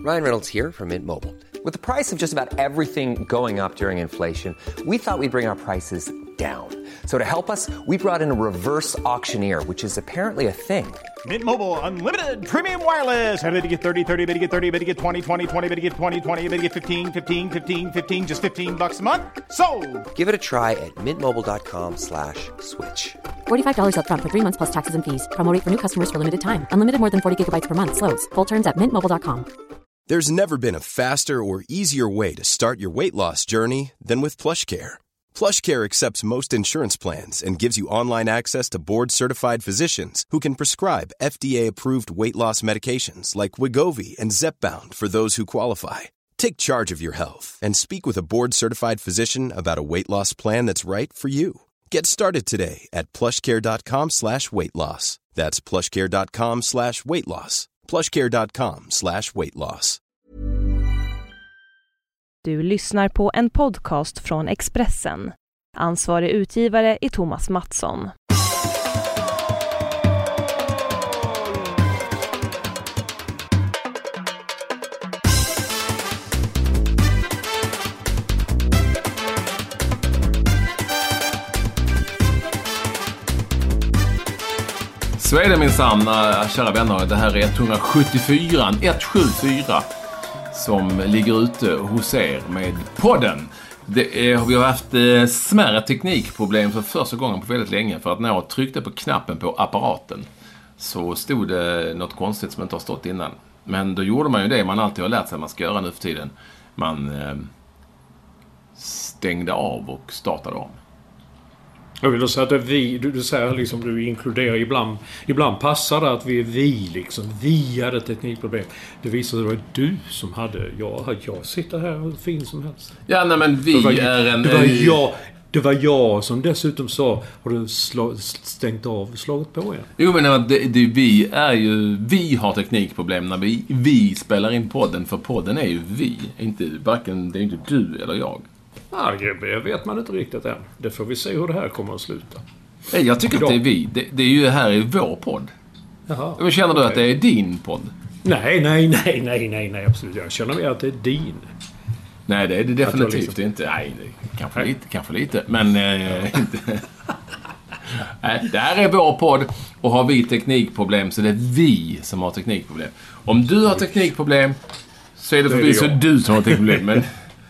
Ryan Reynolds here from Mint Mobile. With the price of just about everything going up during inflation, we thought we'd bring our prices down. So to help us, we brought in a reverse auctioneer, which is apparently a thing. Mint Mobile Unlimited Premium Wireless. How to get 30, 30, bit to get 30, bit to get 20, 20, 20, bit to get 20, 20, bit to get 15, 15, 15, 15, just $15 a month? Sold! Give it a try at mintmobile.com/switch. $45 up front for 3 months plus taxes and fees. Promo rate for new customers for limited time. Unlimited more than 40 gigabytes per month. Slows full terms at mintmobile.com. There's never been a faster or easier way to start your weight loss journey than with PlushCare. PlushCare accepts most insurance plans and gives you online access to board-certified physicians who can prescribe FDA-approved weight loss medications like Wegovy and Zepbound for those who qualify. Take charge of your health and speak with a board-certified physician about a weight loss plan that's right for you. Get started today at plushcare.com/weightloss. That's plushcare.com/weightloss. plushcare.com/weightloss. Du lyssnar på en podcast från Expressen. Ansvarig utgivare är Thomas Mattsson. Så är det minsann, kära vänner. Det här är 174 som ligger ute hos er med podden. Vi har haft smärre teknikproblem för första gången på väldigt länge. För att när jag tryckte på knappen på apparaten så stod det något konstigt som inte har stått innan. Men då gjorde man ju det man alltid har lärt sig att man ska göra nu för tiden. Man stängde av och startade om. Jag vill säga att du säger liksom, du inkluderar ibland passar det att vi är liksom, vi hade teknikproblem. Det visar sig att det var du som hade, jag sitter här och fin som helst. Ja, nej men det var jag som dessutom sa, har du stängt av och slagit på igen? Jo, men vi har teknikproblem när vi spelar in podden, för podden är ju vi, det är inte du eller jag. Ja, det vet man inte riktigt än. Det får vi se hur det här kommer att sluta. Jag tycker att det är vi. Det är ju här i vår podd. Jaha, men känner du att det är din podd? Nej, absolut. Jag känner mer att det är din. Nej, det är det definitivt inte. Nej, kanske lite. Men inte. Nej, det här är vår podd. Och har vi teknikproblem så det är vi som har teknikproblem. Om du har teknikproblem så är det förvisso du som har teknikproblem. Men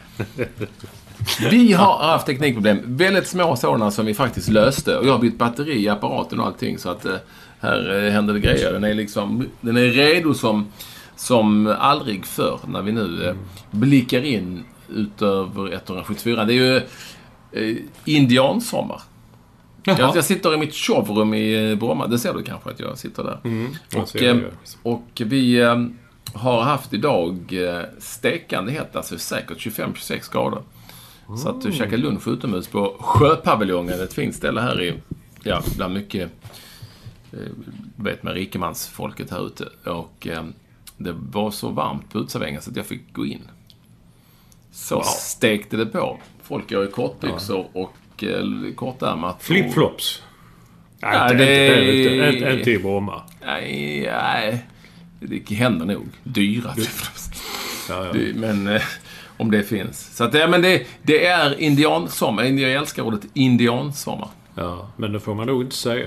vi har haft teknikproblem. Väldigt små sådana som vi faktiskt löste. Och jag har bytt batteri i apparaten och allting. Så att här händer det grejer. Den är redo som aldrig förr. När vi nu blickar in utöver 174. Det är ju indiansommar. Jag sitter i mitt showrum i Bromma. Det ser du kanske att jag sitter där. Och vi har haft idag stekande hett. Alltså säkert 25-26 grader. Så att du käkar lunch utomhus på Sjöpaviljongen, ett fint ställe här i, bland mycket, vet man, rikemansfolket här ute. Och det var så varmt på utsavängen så att jag fick gå in. Så stekte det på. Folk går i kortbyxor och kortärmat. Flipflops. Nej, det är inte i Bromma. Nej, det händer nog. Dyra flipflops. Men om det finns. Så att det är indiansommar. Jag älskar ordet indiansommar. Ja, men det får man nog inte säga.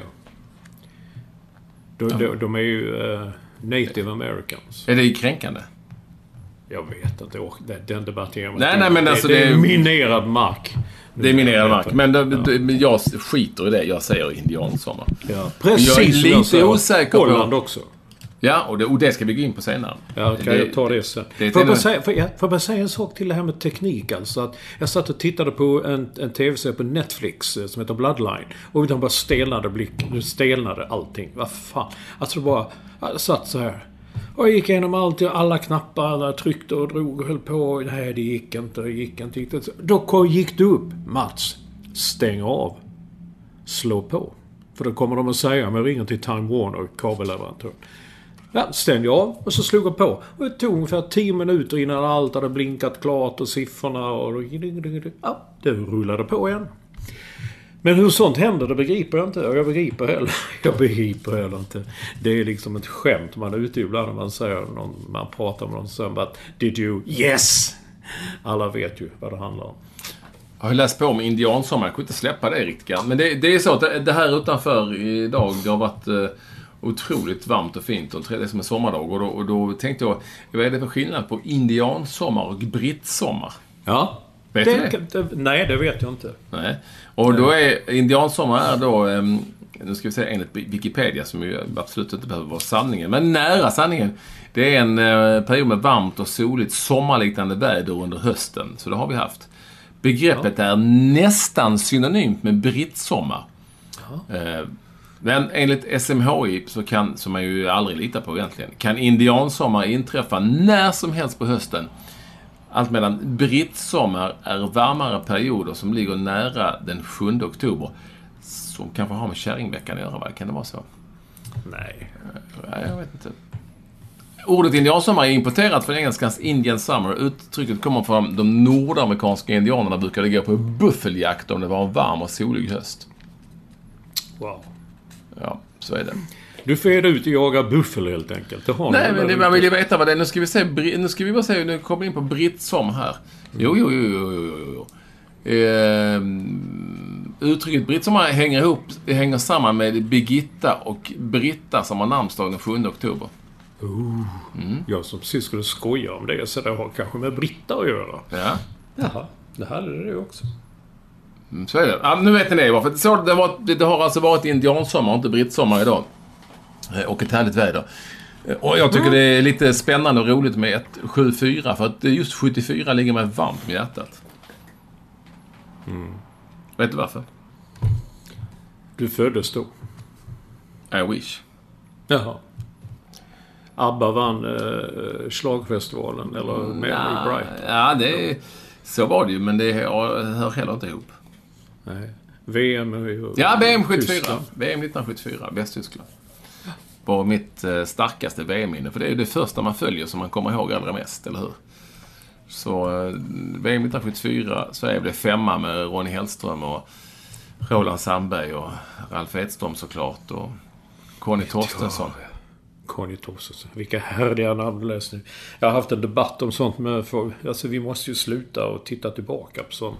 De är ju native americans. Är det kränkande? Jag vet inte. Den debatten. Nej, men alltså det är minerad mark. Det är minerad mark. Men jag skiter i det. Jag säger indiansommar. Ja, precis. Jag är lite osäker Holland också. Ja, och det ska vi gå in på senare. Ja, kan jag ta det sen. Får jag bara säga en sak till det här med teknik. Alltså att jag satt och tittade på en tv-serie på Netflix som heter Bloodline. Och de bara stelnade blicken. Nu stelnade allting. Vad fan. Alltså det bara... Jag satt så här. Och jag gick igenom alla knappar. Tryckte och drog och höll på. Nej, det gick inte. Då gick det upp. Mats, stäng av. Slå på. För då kommer de att säga, om jag ringer till Time Warner, kabelleverantör. Ja, stängde jag av och så slog jag på. Och det tog ungefär 10 minuter innan allt hade blinkat klart och siffrorna och... Ja, det rullade på igen. Men hur sånt händer, det begriper jag inte. Jag begriper heller inte. Det är liksom ett skämt man är ute ibland när man säger man pratar med någon som att did you? Yes! Alla vet ju vad det handlar om. Jag har läst på om indiansommar. Jag kunde inte släppa det riktigt grann. Men det är så att det här utanför idag, det har varit otroligt varmt och fint. Och det är som en sommardag. Och då tänkte jag, vad är det för skillnad på indiansommar och brittsommar? Ja. Vet du det? Nej, det vet jag inte. Nej. Och då är indiansommar är då, nu ska vi säga enligt Wikipedia, som ju absolut inte behöver vara sanningen, men nära sanningen. Det är en period med varmt och soligt sommarliknande väder under hösten. Så det har vi haft. Begreppet är nästan synonymt med brittsommar. Men enligt SMHI så kan, som man ju aldrig litar på egentligen, kan indiansommar inträffa när som helst på hösten. Allt medan brittsommar är varmare perioder som ligger nära den 7 oktober. Som kanske har med kärringveckan att göra, va? Kan det vara så? Nej, jag vet inte. Ordet indiansommar är importerat från engelskans Indian Summer. Uttrycket kommer från de nordamerikanska indianerna brukade gå på buffeljakt om det var en varm och solig höst. Wow. Ja, så är det. Du får ut och jaga buffel helt enkelt. Det har nej, men man vill ju veta vad det är. Nu ska vi bara se, nu kommer vi in på brittsommar här. Jo. Uttrycket brittsommar hänger samman med Birgitta och Britta som har namnsdag den 7 oktober. Jag som precis skulle skoja om det, så det har kanske med Britta att göra. Ja. Jaha, det hade det också. Så är det. Ja, nu vet ni det. För det har alltså varit indiansommar och inte brittsommar idag. Och ett härligt väder. Och jag tycker det är lite spännande och roligt med ett 74, för att just 74 ligger mig varmt med hjärtat. Vet du varför? Du föddes då. I wish. Jaha. ABBA vann slagfestivalen eller Mary Bright. Ja, så var det ju, men det hör heller inte ihop. Nej. VM 74. VM 1974, Västtyskland. På mitt starkaste VM-minne. För det är ju det första man följer som man kommer ihåg allra mest, eller hur? Så VM 1974 så är det 5 med Ronny Hellström och Roland Sandberg och Ralf Edström såklart och Conny Torstensson. Conny Torstensson. Vilka härliga namn läs nu. Jag har haft en debatt om sånt med alltså vi måste ju sluta och titta tillbaka på sånt.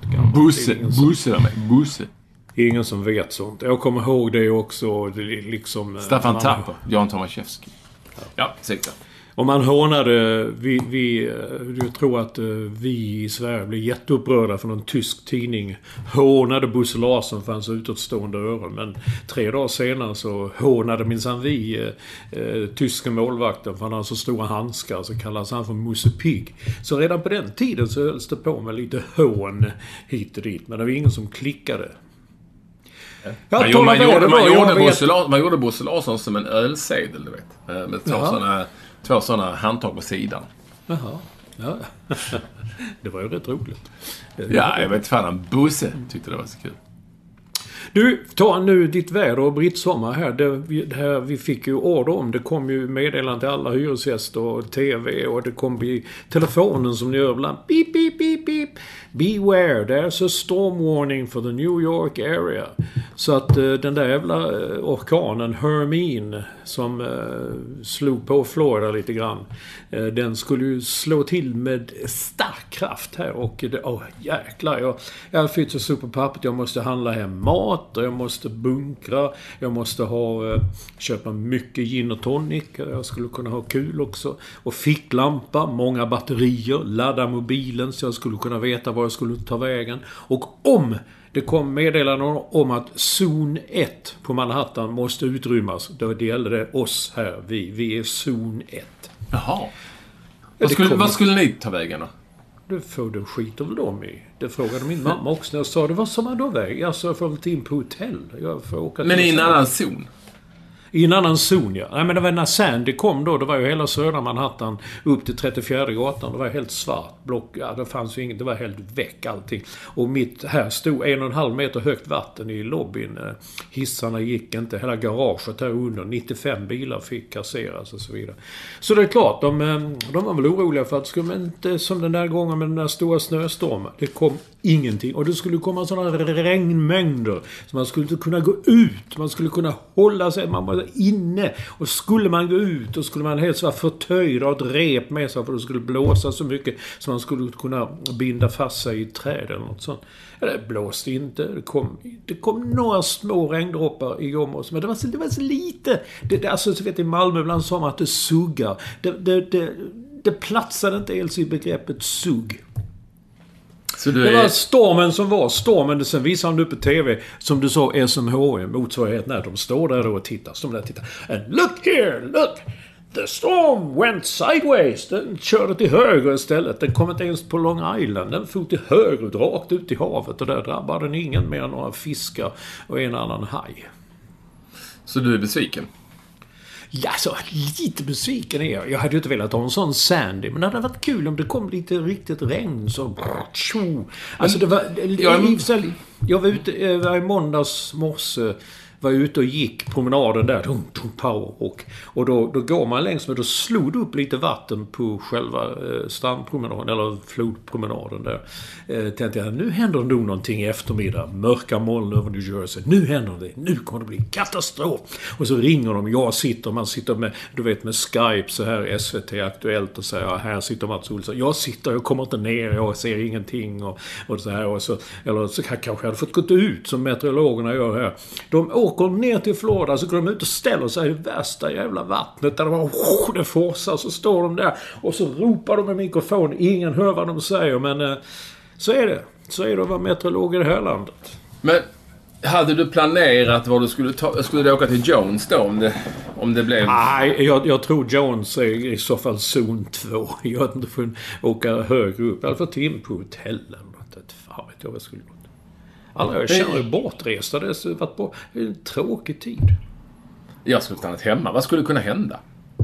Busse. Ingen som vet sånt. Jag kommer ihåg det också. Liksom, Staffan Tapper, Jan Tomaszewski. Ja, säkert. Och man hånade, jag tror att vi i Sverige blev jätteupprörda för någon tysk tidning hånade Bosse Larsson för hans utåtstående öron. Men 3 dagar senare så hånade minsann vi tyska målvakten för han har så stora handskar, så kallas han för Musse Pigg. Så redan på den tiden så hölls det på med lite hån hit och dit, men det var ingen som klickade. Man gjorde Bosse Larsson som en ölsedel, du vet. Med 2 sådana handtag på sidan. Jaha. Ja. Det var ju rätt roligt. Ja, jag vet fan, Bosse tyckte det var så kul. Du, ta nu ditt väder och brittsommar här. Det här vi fick ju order om. Det kom ju meddelande till alla hyresgäster och tv. Och det kom i telefonen som ni gör ibland. Beep, beep, beep, beep. Beware, there's a storm warning for the New York area. Så att den där jävla orkanen Hermine som slog på Florida lite grann. Den skulle ju slå till med stark kraft här. Och jäklar. Jag har fått så på pappret. Jag måste handla hem mat och jag måste bunkra. Jag måste köpa mycket gin och tonic. Jag skulle kunna ha kul också. Och ficklampa, många batterier, ladda mobilen så jag skulle kunna veta var jag skulle ta vägen. Och om det kom meddelanden om att zon 1 på Manhattan måste utrymmas, då gäller det oss här. Vi är zon 1. Jaha. Vad skulle ni ta vägen då? Det får du skit av dem i. Det frågade min mamma också när jag sa det. Vad som man då väg? Jag får väl till in på hotell. Jag får åka men i en annan zon? I en annan zon, ja. Nej, men det var när Sandy kom då. Det var ju hela södra Manhattan upp till 34 gatan. Det var helt svart block. Ja, det fanns ju inget. Det var helt väck allting. Och mitt här stod 1,5 meter högt vatten i lobbyn. Hissarna gick inte. Hela garaget här under. 95 bilar fick kasseras och så vidare. Så det är klart, de var väl oroliga för att det skulle inte som den där gången med den där stora snöstormen. Det kom ingenting. Och det skulle komma sådana regnmängder. Så man skulle inte kunna gå ut. Man skulle kunna hålla sig. Man var inne. Och skulle man gå ut, då skulle man helst vara förtöjd och ett rep med sig. För det skulle blåsa så mycket. Så man skulle kunna binda fast sig i träd eller något sånt. Det blåste inte. Det kom några små regndroppar i oss. Men det var så lite. Alltså, så vet, i Malmö ibland sa man att det suggar. Det platsade inte ens i begreppet sugg. Det var stormen som var. Stormen, sen visade han upp på tv. Som du sa, SMHI, motsvarighet när de står där och tittar. And look here, look! The storm went sideways. Den körde till höger istället. Den kom inte ens på Long Island. Den for till höger, rakt ut i havet. Och där drabbade den ingen mer än några fiskar och en annan haj. Så du är besviken? Ja, så lite besviken är jag. Jag hade ju inte velat ha en sån Sandy. Men det hade varit kul om det kom lite riktigt regn. Så... Alltså det var... Jag var ute i måndags morse. Var ute och gick promenaden där. Och då går man längs med. Då slog det upp lite vatten på själva strandpromenaden. Eller flodpromenaden där. Tänkte jag, nu händer nog någonting i eftermiddag. Mörka moln över New Jersey. Nu händer det. Nu kommer det bli katastrof. Och så ringer de. Man sitter med, du vet, med Skype så här. SVT Aktuellt och säger, ja, här sitter Mats Olsson. Jag kommer inte ner. Jag ser ingenting. Och så här. Och så, eller så kanske jag hade fått gått ut som meteorologerna gör här. De åker ner till Florida, så går de ut och ställer sig i värsta jävla vattnet där det forsar, så står de där och så ropar de med mikrofon. Ingen hör vad de säger, men så är det att vara meteorolog i det här landet. Men hade du planerat vad du skulle du åka till Jones då om det blev... Nej, jag tror Jones är i så fall zon 2. Jag hade inte fått åka högre upp, i alla fall till på hotellen. Fan vet jag vad jag skulle gå. Alla jag känner bortresta. Det har varit på en tråkig tid. Jag skulle stannat hemma. Vad skulle kunna hända?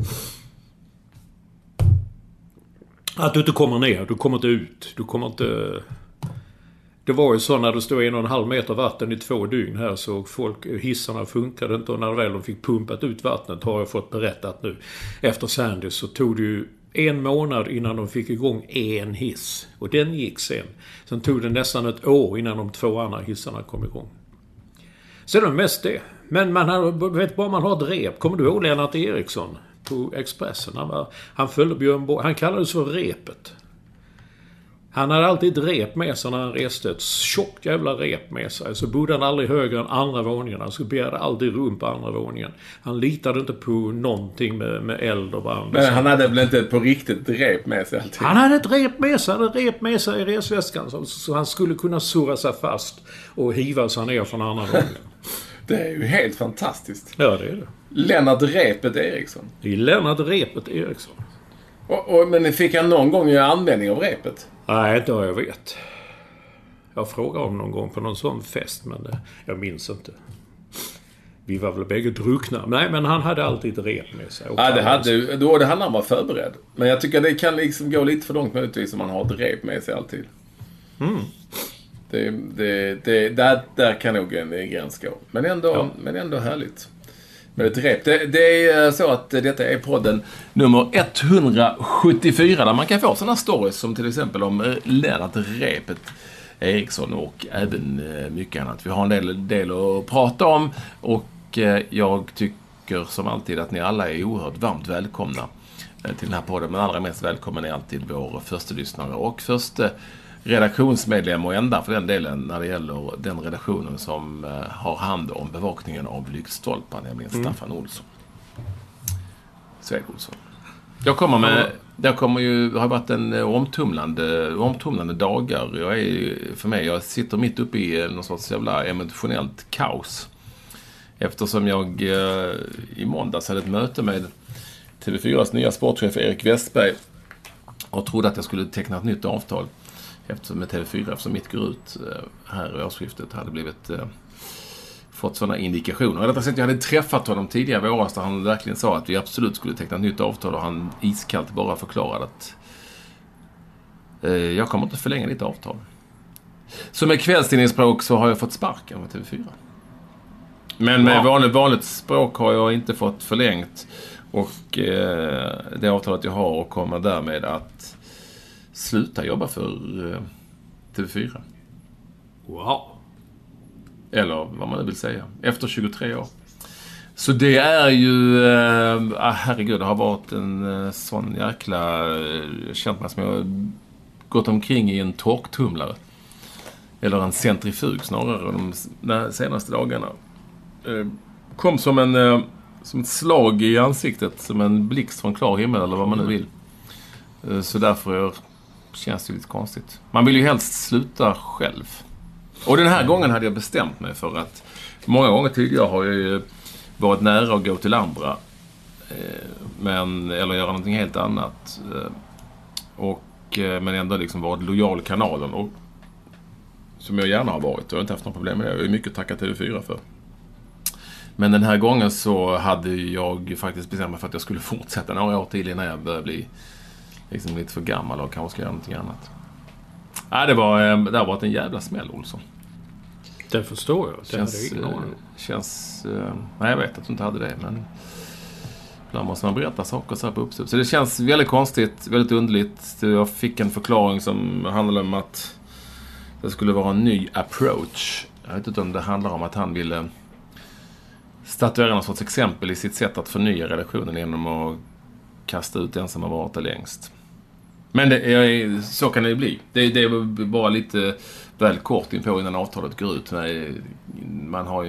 Att du inte kommer ner. Du kommer inte ut. Du kommer inte... Det var ju så när det stod 1,5 meter vatten i 2 dygn här, så hissarna funkade inte, och när väl de fick pumpat ut vattnet, har jag fått berättat nu. Efter Sandy så tog det ju 1 månad innan de fick igång en hiss. Och den gick sen. Sen tog det nästan 1 år innan de 2 andra hissarna kom igång. Så det är mest det. Men vet bara man har ett rep. Kommer du ihåg Lennart Eriksson på Expressen? Han följde Björn Borg. Han kallades för repet. Han hade alltid ett rep med sig när han reste. Ett tjockt jävla rep med sig. Så bodde han aldrig högre än andra våningen. Han så begärde aldrig rum på andra våningen. Han litade inte på någonting med eld och brand. Men han hade väl inte på riktigt rep med sig alltid? Han hade ett rep med sig. Han hade ett rep med sig i resväskan. Så han skulle kunna surra sig fast och hiva sig ner från andra våningen. Det är ju helt fantastiskt. Ja, det är det. Lennart Repet Eriksson. Det är Lennart Repet Eriksson. Men fick han någon gång göra användning av repet? Nej, inte vad jag vet. Jag frågade om någon gång på någon sån fest, men jag minns inte. Vi var väl bägge druckna. Nej, men han hade alltid ett rep med sig. Ja, det hade han var förberedd. Men jag tycker det kan liksom gå lite för långt möjligtvis om man har ett rep med sig alltid. Där kan nog en gräns gå. Men ändå härligt. Med ett rep. Det är så att detta är podden nummer 174 där man kan få sådana stories som till exempel om Lennart Repet Eriksson och även mycket annat. Vi har en del att prata om, och jag tycker som alltid att ni alla är oerhört varmt välkomna till den här podden. Men allra mest välkommen är alltid vår första lyssnare och första redaktionsmedlem, och ända för den delen när det gäller den redaktionen som har hand om bevakningen av lyktstolpar, nämligen Staffan Olsson. Sved Olsson. Det har varit en omtumlande dagar. Jag sitter mitt uppe i någon sorts jävla emotionellt kaos. Eftersom jag i måndags hade ett möte med TV4s nya sportchef Erik Westberg och trodde att jag skulle teckna ett nytt avtal med TV4, eftersom mitt går ut här i årsskiftet hade blivit fått sådana indikationer. Rättare sagt, jag hade träffat honom tidigare i våras där han verkligen sa att vi absolut skulle teckna ett nytt avtal och han iskallt bara förklarade att jag kommer inte förlänga ditt avtal. Så med kvällstidningsspråk så har jag fått sparken med TV4. Men med vanligt språk har jag inte fått förlängt och det avtalet jag har och kommer därmed att sluta jobba för TV4. Wow. Eller vad man vill säga. Efter 23 år. Så det är ju... herregud, det har varit en sån jäkla... känt mig som jag har gått omkring i en torktumlare. Eller en centrifug snarare de senaste dagarna. Kom som ett slag i ansiktet. Som en blixt från klar himmel eller vad man nu vill. Så därför känns det lite konstigt. Man vill ju helst sluta själv. Och den här gången hade jag bestämt mig för att många gånger tidigare har jag ju varit nära att gå till andra eller göra någonting helt annat men ändå liksom varit lojal kanalen och som jag gärna har varit och jag har inte haft några problem med det. Jag är mycket tackat TV4 för. Men den här gången så hade jag faktiskt bestämt mig för att jag skulle fortsätta några år till innan jag började bli liksom lite för gammal och kanske ska göra någonting annat. Det har varit en jävla smäll, Olsson. Det förstår jag. Nej, jag vet att du inte hade det, men ibland måste man berätta saker så här på uppstup. Så det känns väldigt konstigt, väldigt underligt. Jag fick en förklaring som handlade om att det skulle vara en ny approach. Jag vet inte om det handlar om att han ville statuera någon sorts exempel i sitt sätt att förnya relationen genom att kasta ut den som har varit där längst. Men så kan det ju bli. Det är bara lite väl kort in på innan avtalet går ut. Man har ju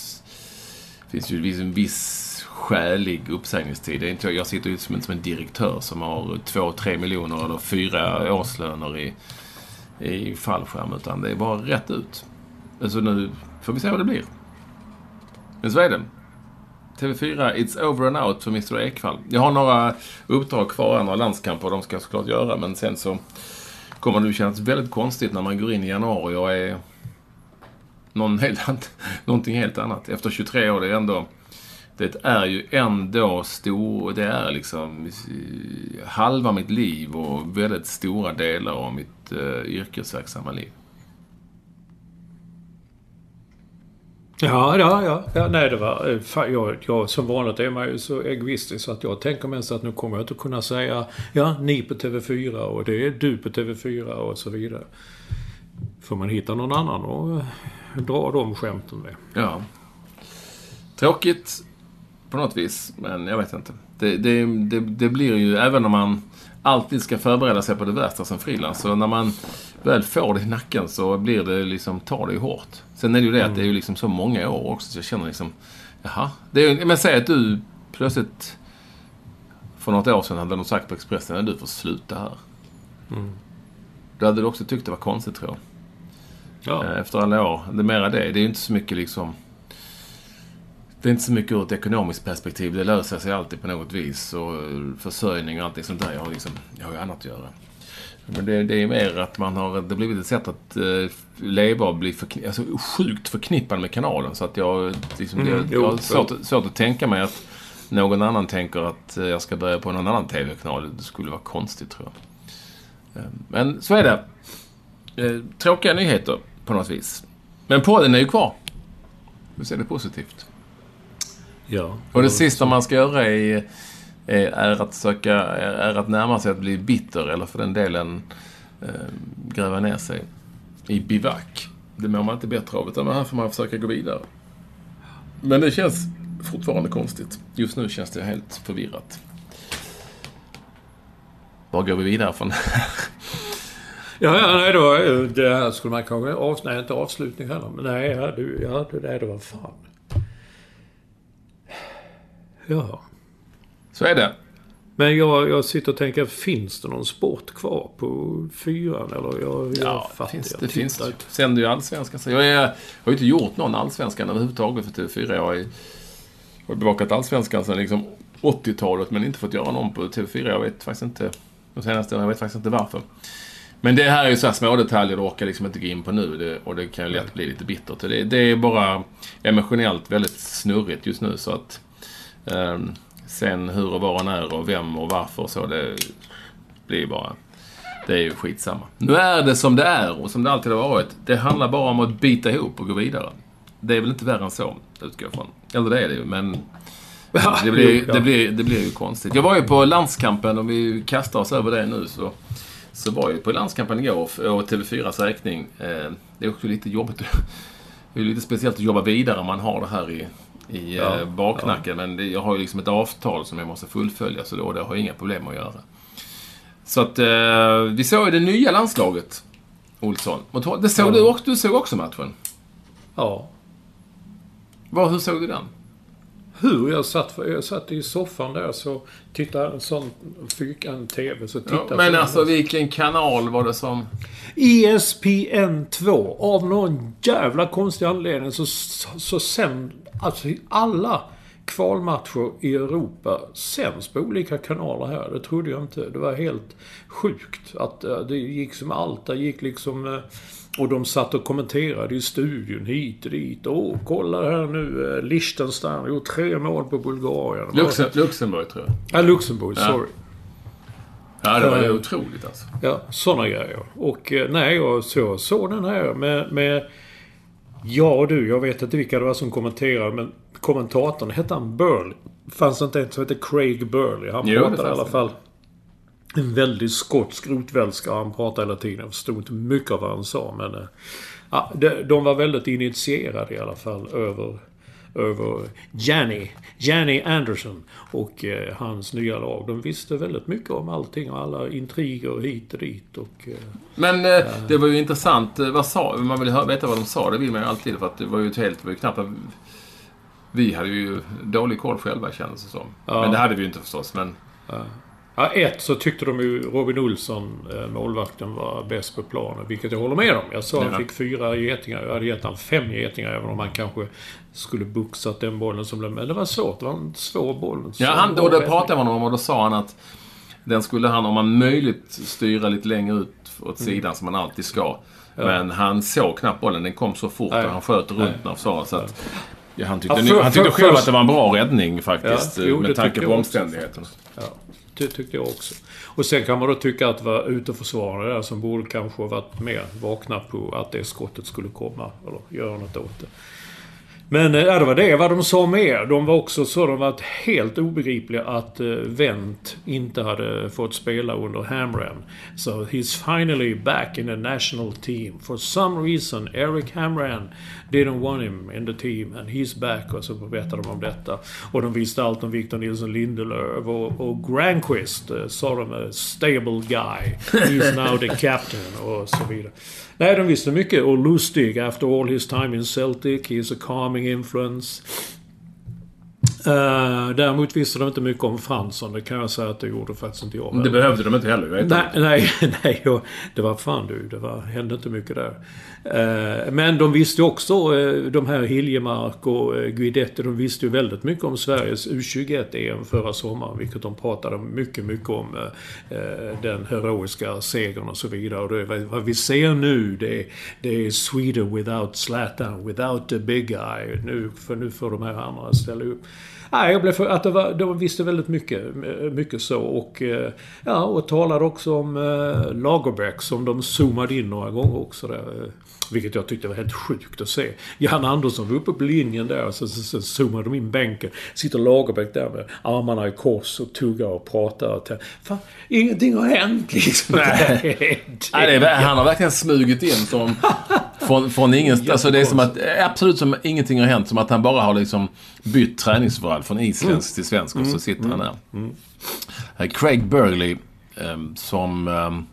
en viss skälig uppsägningstid. Jag sitter ju som en direktör som har 2-3 miljoner eller 4 årslöner i fallskärm, utan det är bara rätt ut. Alltså nu får vi se vad det blir. Men så är det. TV4, it's over and out för Mr. Ekvall. Jag har några uppdrag kvar, några landskamper, de ska jag såklart göra, men sen så kommer det kännas väldigt konstigt när man går in i januari och är någonting helt annat. Efter 23 år, det är ju ändå stor, det är liksom halva mitt liv och väldigt stora delar av mitt yrkesverksamma liv. Ja. Nej, det var... Jag som vanligt är man ju så egoistisk så att jag tänker mest att nu kommer jag inte kunna säga ni på TV4 och det är du på TV4 och så vidare. Får man hitta någon annan och dra de skämten med. Ja. Tråkigt på något vis, men jag vet inte. Det blir ju, även om man alltid ska förbereda sig på det värsta som frilans, så när man väl får det i nacken så blir det liksom, tar det ju hårt. Sen är det ju det att det är ju liksom så många år också, så jag känner liksom, men säg att du plötsligt för något år sedan hade de sagt på Expressen att du får sluta här. Då hade du också tyckt det var konstigt, tror jag. Ja. Efter alla år. Det är mera det. Det är ju inte så mycket liksom... Det är inte så mycket ur ett ekonomiskt perspektiv. Det löser sig alltid på något vis. Och försörjning och allt sånt där. Jag har ju annat att göra. Men det är mer att man har... Det blivit ett sätt att leva och bli sjukt förknippad med kanalen. Så att jag har svårt att tänka mig att någon annan tänker att jag ska börja på någon annan tv-kanal. Det skulle vara konstigt, tror jag. Men så är det. Tråkiga nyheter på något vis. Men podden är ju kvar. Du ser det positivt. Ja. Och det sista man ska göra är att närma sig att bli bitter, eller för den delen gräva ner sig i bivack. Det mår man inte bättre av, utan här får man försöka gå vidare. Men det känns fortfarande konstigt. Just nu känns det helt förvirrat. Var går vi vidare från det här? Nej, då, det här skulle man kanske... Nej, inte avslutning heller. Men det var fan. Ja. Så är det. Men jag sitter och tänker, finns det någon sport kvar på 4? Eller det finns. Sänder ju allsvenskan. Så jag har ju inte gjort någon allsvenskan överhuvudtaget för TV4. Jag har bevakat allsvenskan sedan liksom 80-talet, men inte fått göra någon på TV4. Jag vet faktiskt inte varför. Men det här är ju så här små detaljer, det orkar liksom inte gå in på nu. Och det kan ju lätt bli lite bittert. Det är bara emotionellt väldigt snurrigt just nu. Så att sen hur och var han är och vem och varför så det blir bara... Det är ju skitsamma. Nu är det som det är och som det alltid har varit. Det handlar bara om att bita ihop och gå vidare. Det är väl inte värre än så, utgår från. Eller det är det ju, men det blir ju konstigt. Jag var ju på landskampen, och vi kastar oss över det nu, så var jag ju på landskampen igår och TV4s räkning. Det är också lite jobbigt. Det är lite speciellt att jobba vidare om man har det här i baknacken. Men jag har ju liksom ett avtal som jag måste fullfölja, så det har jag inga problem att göra. Så att vi såg ju det nya landslaget, Olsson. Det såg du såg också matchen? Ja. Hur såg du den? Jag satt i soffan där så tittade fick en tv så tittade. Ja, men alltså vilken kanal var det som? ESPN2. Av någon jävla konstig anledning så sen alltså alla kvalmatcher i Europa sänds på olika kanaler här. Det trodde jag inte. Det var helt sjukt att det gick som allt. Det gick liksom... Och de satt och kommenterade i studion hit och dit. Kolla här nu. Liechtenstein har gjort 3 mål på Bulgarien. Luxemburg tror jag. Ja, Luxemburg, sorry. Ja, det var ju otroligt alltså. Ja, sådana grejer. Och nej, jag såg den här med... Ja du, jag vet inte vilka det var som kommenterade, men kommentatorn hette han Burley. Fanns inte en som hette Craig Burley. Han pratade i alla fall en väldigt skotsk rotvälska. Han pratade hela tiden. Jag förstod inte mycket av vad han sa, men de var väldigt initierade i alla fall över Gianni Anderson och hans nya lag. De visste väldigt mycket om allting och alla intriger hit och dit. Men det var ju intressant. Man vill veta vad de sa. Det vill man ju alltid, för att det var ju knappt. Vi hade ju dålig koll själva, kändes det som. Ja. Men det hade vi ju inte förstås. Men... Ja, så tyckte de ju Robin Olsson, målvakten, var bäst på planen, vilket jag håller med om. Jag sa han fick 4 getingar. Jag hade gett han 5 getingar, även om han kanske skulle buxat den bollen som blev... Men det var svårt. Det var en svår boll. Då pratade man om, och då sa han att den skulle han, om man möjligt, styra lite längre ut åt sidan som man alltid ska. Ja. Men han såg knappt bollen. Den kom så fort och han sköt runt när så att... Ja, han tyckte själv att det var en bra räddning faktiskt, med tanke på omständigheterna. Ja. Det tyckte jag också. Och sen kan man då tycka att det var uteförsvarare där som borde kanske varit mer vakna på att det skottet skulle komma eller göra något åt det. Men det var vad de sa mer. De var också så, de var helt obegripliga att Wendt inte hade fått spela under Hamrén. So he's finally back in the national team. For some reason Eric Hamrén didn't want him in the team and he's back. Och så berättade de om detta. Och de visste allt om Victor Nilsson Lindelöf och Granqvist, sa de, a stable guy. He's now the captain och så vidare. Nej, de visste mycket. Och Lustig, after all his time in Celtic, he's a calming influence. Däremot visste de inte mycket om Fransson. Det kan jag säga att det gjorde faktiskt inte jag. Det behövde de inte heller, vet du? Nej, det var fan hände inte mycket där. Men de visste också, de här Hiljemark och Guidetti, de visste ju väldigt mycket om Sveriges U21-EM förra sommaren, vilket de pratade mycket om den heroiska segern och så vidare. Och det, vad vi ser nu, det är Sweden without Zlatan, without the big guy. Nu får de här andra ställa upp. Nej, jag blev för att de visste väldigt mycket så, och talade också om Lagerbäck som de zoomade in några gånger också där, vilket jag tyckte var helt sjukt att se. Jan Andersson var uppe på linjen där och så zoomade de in bänken. Sitter Lagerbäck där med armarna i kors och tuggar och pratar. Fan, ingenting har hänt liksom. Han har verkligen smugit in som från ingenstans. Alltså det är som att absolut som ingenting har hänt, som att han bara har liksom bytt träningsförhåll från isländsk till svensk och så sitter han där. Craig Burley som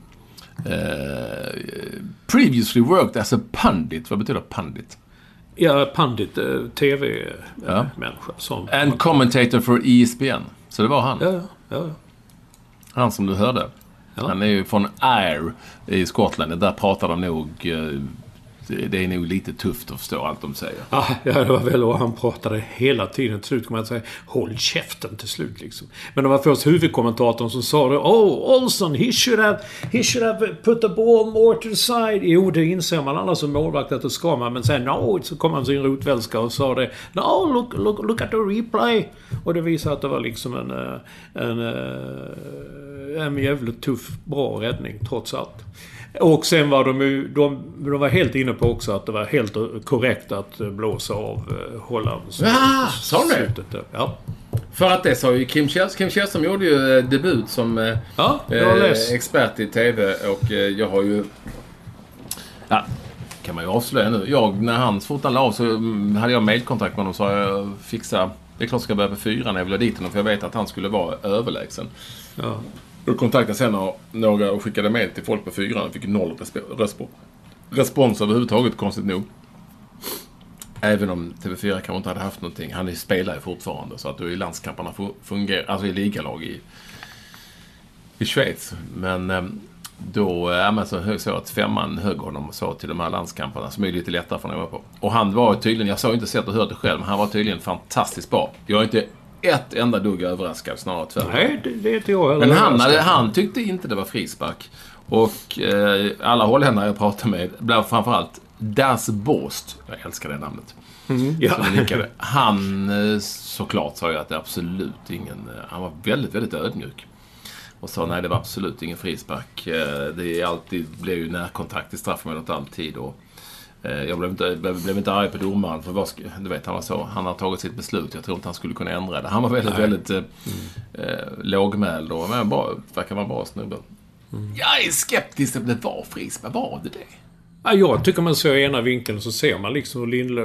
previously worked as a pundit. Vad betyder pundit? Ja, pundit, tv-människa. And commentator for ESPN. Så det var han. Ja. Han som du hörde. Ja. Han är ju från Ayr i Skottland. Där pratar de nog det är nog lite tufft att förstå allt de säger. Ja, det var väl, och han pratade hela tiden. Till slut kan man säga, håll käften till slut liksom. Men det var först huvudkommentatorn som sa det. Olsson, he should have put the ball more to the side. Jo, det inser man alla som målvakt att det ska man. Men sen, så kom han sin rotvälska och sa det. No, look at the replay. Och det visade att det var liksom en jävligt tuff, bra räddning trots allt. Och sen var de var helt inne på också att det var helt korrekt att blåsa av Holland. Sa du? Ja. För att det sa ju Kim Källström gjorde ju debut som expert i TV, och jag har ju... Ja, kan man ju avslöja nu. När han fotade av så hade jag mailkontakt med honom och sa jag fixa... Det är klart ska jag börja på 4 när jag vill dit honom, för jag vet att han skulle vara överlägsen. Ja. Då kontaktade sen några och skickade mail till folk på 4 och fick 0 respons överhuvudtaget, konstigt nog. Även om TV4 kanske inte hade haft någonting. Han spelar ju fortfarande, så att då i landskamperna fungerar, alltså i ligalag i Schweiz. Men då så att 5:an högg honom och sa till de här landskamperna som är lite lättare för att vara på. Och han var tydligen, jag såg inte sett och hört det själv, men han var tydligen fantastiskt bra. Jag är inte ett enda dugg överraskad, snarare tvärtom. Nej, det är inte jag heller. Men han tyckte inte det var frispark. Och alla holländare jag pratade med blev framförallt Das Bost. Jag älskar det namnet. Ja. Han såklart sa ju att det absolut ingen... Han var väldigt, väldigt ödmjuk. Och sa nej, det var absolut ingen frispark. Det är alltid, blev ju närkontakt i straffområdet alltid. Och jag blev inte arg på domaren, för du vet, han var så. Han har tagit sitt beslut. Jag tror inte han skulle kunna ändra det. Han var väldigt lågmäld och verkar vara bra snubbe. Jag är skeptisk att det var frispark. Var det? Ja, jag tycker man ser ena vinkeln så ser man liksom Lindlöf,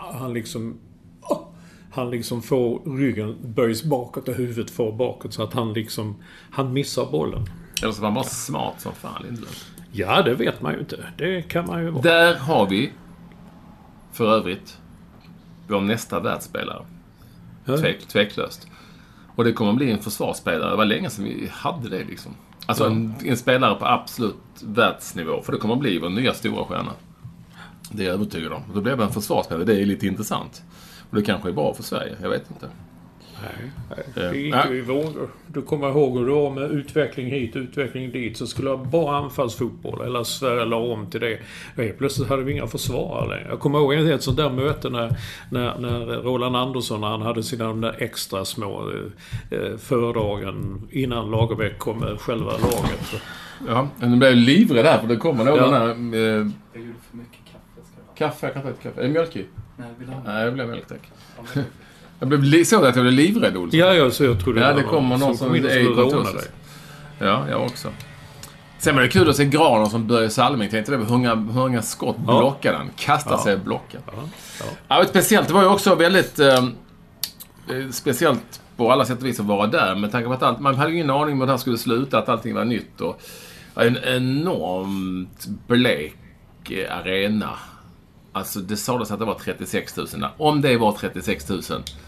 han liksom får ryggen böjs bakåt och huvudet får bakåt, så att han missar bollen. Eller så var han bara smart som fan, Lindlöf. Ja, det vet man ju inte. Det kan man ju vara. Där har vi för övrigt vår nästa världsspelare. Tveklöst. Och det kommer att bli en försvarsspelare. Det var länge sedan vi hade det liksom. Alltså en spelare på absolut världsnivå. För det kommer att bli vår nya stora stjärna. Det är jag övertygad om. Då blir det en försvarsspelare. Det är lite intressant. Och det kanske är bra för Sverige. Jag vet inte. Nej. Det gick ju i vågor. Du kommer ihåg hur det var med utveckling hit, utveckling dit. Så skulle jag bara anfallsfotboll. Eller Sverige la om till det. Och plötsligt hade vi inga försvarare längre. Jag kommer ihåg ett sånt där möte när Roland Andersson, han hade sina där extra små föredragen innan Lagerbäck kom med själva laget. Ja, men de blev livrädda där, för det kommer någon där... Jag gjorde för mycket kaffe. Jag kan ta ett kaffe. Är det mjölk i? Nej, vill du ha? Nej, det blev mjölk, tack. Jag blev så att jag blev livrädd, Olsson. Ja, så jag trodde det kommer någon som är i kontoret. Ja, jag också. Sen var det kul att se Graner som börjar Salming. Tänkte det var hur många skott blockade han. Kastade sig blocken. Ja, speciellt. Det var ju också väldigt speciellt på alla sätt och vis att vara där. Med tanke på att man hade ingen aning om att det här skulle sluta. Att allting var nytt. Och en enormt blek arena. Alltså det sades att det var 36 000 där. Om det var 36 000,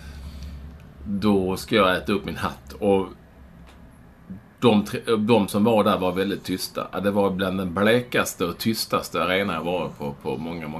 då ska jag äta upp min hatt. Och de som var där var väldigt tysta. Det var bland den blekaste och tystaste arena jag var på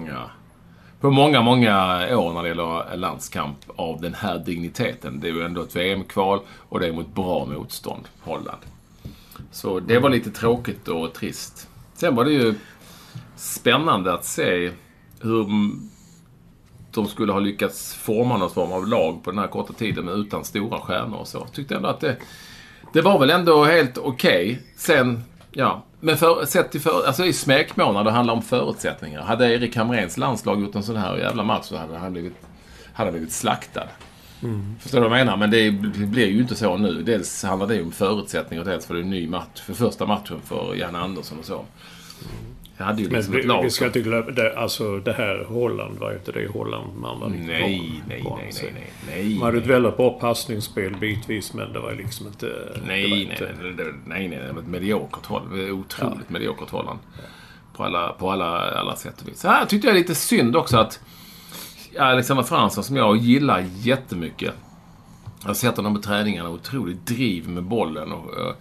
många år när det gäller landskamp av den här digniteten. Det är ju ändå ett VM-kval och det är mot bra motstånd, Holland. Så det var lite tråkigt och trist. Sen var det ju spännande att se hur de skulle ha lyckats forma någon form av lag på den här korta tiden med utan stora stjärnor och så. Tyckte ändå att det var väl ändå helt okej. Sen, ja, men alltså i smekmånader handlar om förutsättningar. Hade Erik Hamréns landslag gjort en sån här jävla match så hade han blivit slaktad. Förstår du vad jag menar? Men det blir ju inte så nu. Dels handlar det om förutsättningar, dels för det är en ny match. För första matchen för Jan Andersson och så. Jag hade ju liksom ett lag. Vi ska inte glömma det, alltså det här Holland var ju inte det Holland man var riktigt nej. Man hade ett väldigt bra passningsspel bitvis, men det var liksom inte... Nej, ett mediokert Holland. Otroligt mediokert Holland. På alla sätt och vis. Så här tyckte jag lite synd också att Alexander Fransson, som jag gillar jättemycket. Jag har sett honom på träningarna, otroligt driv med bollen och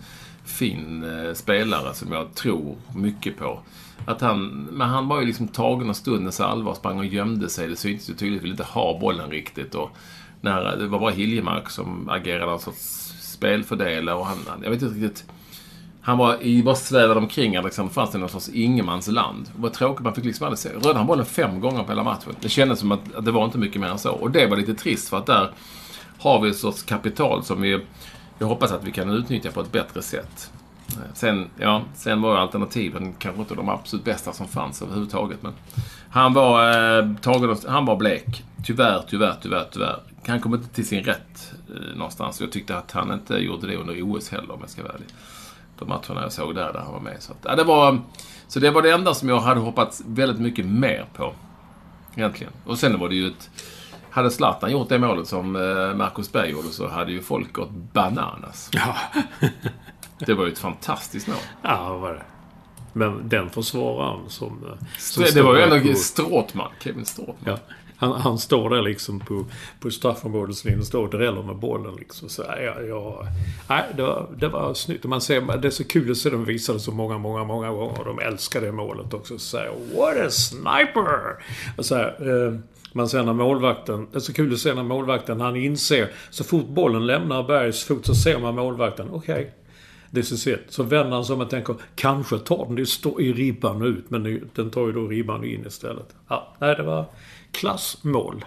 fin spelare som jag tror mycket på. Men han var ju liksom tagen av stundens allvar, sprang och gömde sig. Det syntes ju tydligt, ville inte ha bollen riktigt. Och när det var bara Hiljemark som agerade en sorts spelfördelare. Och jag vet inte riktigt. Han bara svävade omkring Alexander fanns det någon sorts ingenmansland. Det var tråkigt, man fick liksom aldrig se. Rörde han bollen 5 gånger på hela matchen. Det kändes som att det var inte mycket mer än så. Och det var lite trist för att där har vi ett sorts kapital som jag hoppas att vi kan utnyttja på ett bättre sätt. Sen var alternativen kanske inte de absolut bästa som fanns överhuvudtaget. Men han var blek. Tyvärr. Han kom inte till sin rätt någonstans. Jag tyckte att han inte gjorde det under OS heller, om jag ska vara ärlig. De matcherna jag såg där han var med. Så det var det enda som jag hade hoppats väldigt mycket mer på. Egentligen. Och sen var det ju hade Zlatan gjort det målet som Marcus Berg gjorde, så hade ju folk gått bananas. Ja. Det var ju ett fantastiskt mål. Ja, det var det. Men den försvararen som det var ju ändå Stråtman, Kevin Stråtman. Ja. Han står där liksom på straffområdeslinjen, står och dräller med bollen liksom. Så nej, det var snyggt. Man ser, det är så kul att se dem visade så många gånger. De älskar det målet också. Så säger, what a sniper! Och så här, man ser när målvakten, det är så kul att se när målvakten, han inser, så fort bollen lämnar Bergs fot så ser man målvakten, okej. Det är så sett. Så vänder han som man tänker, kanske tar den, det står i ribban ut, men den tar ju då ribban in istället. Ja, nej, det var klassmål.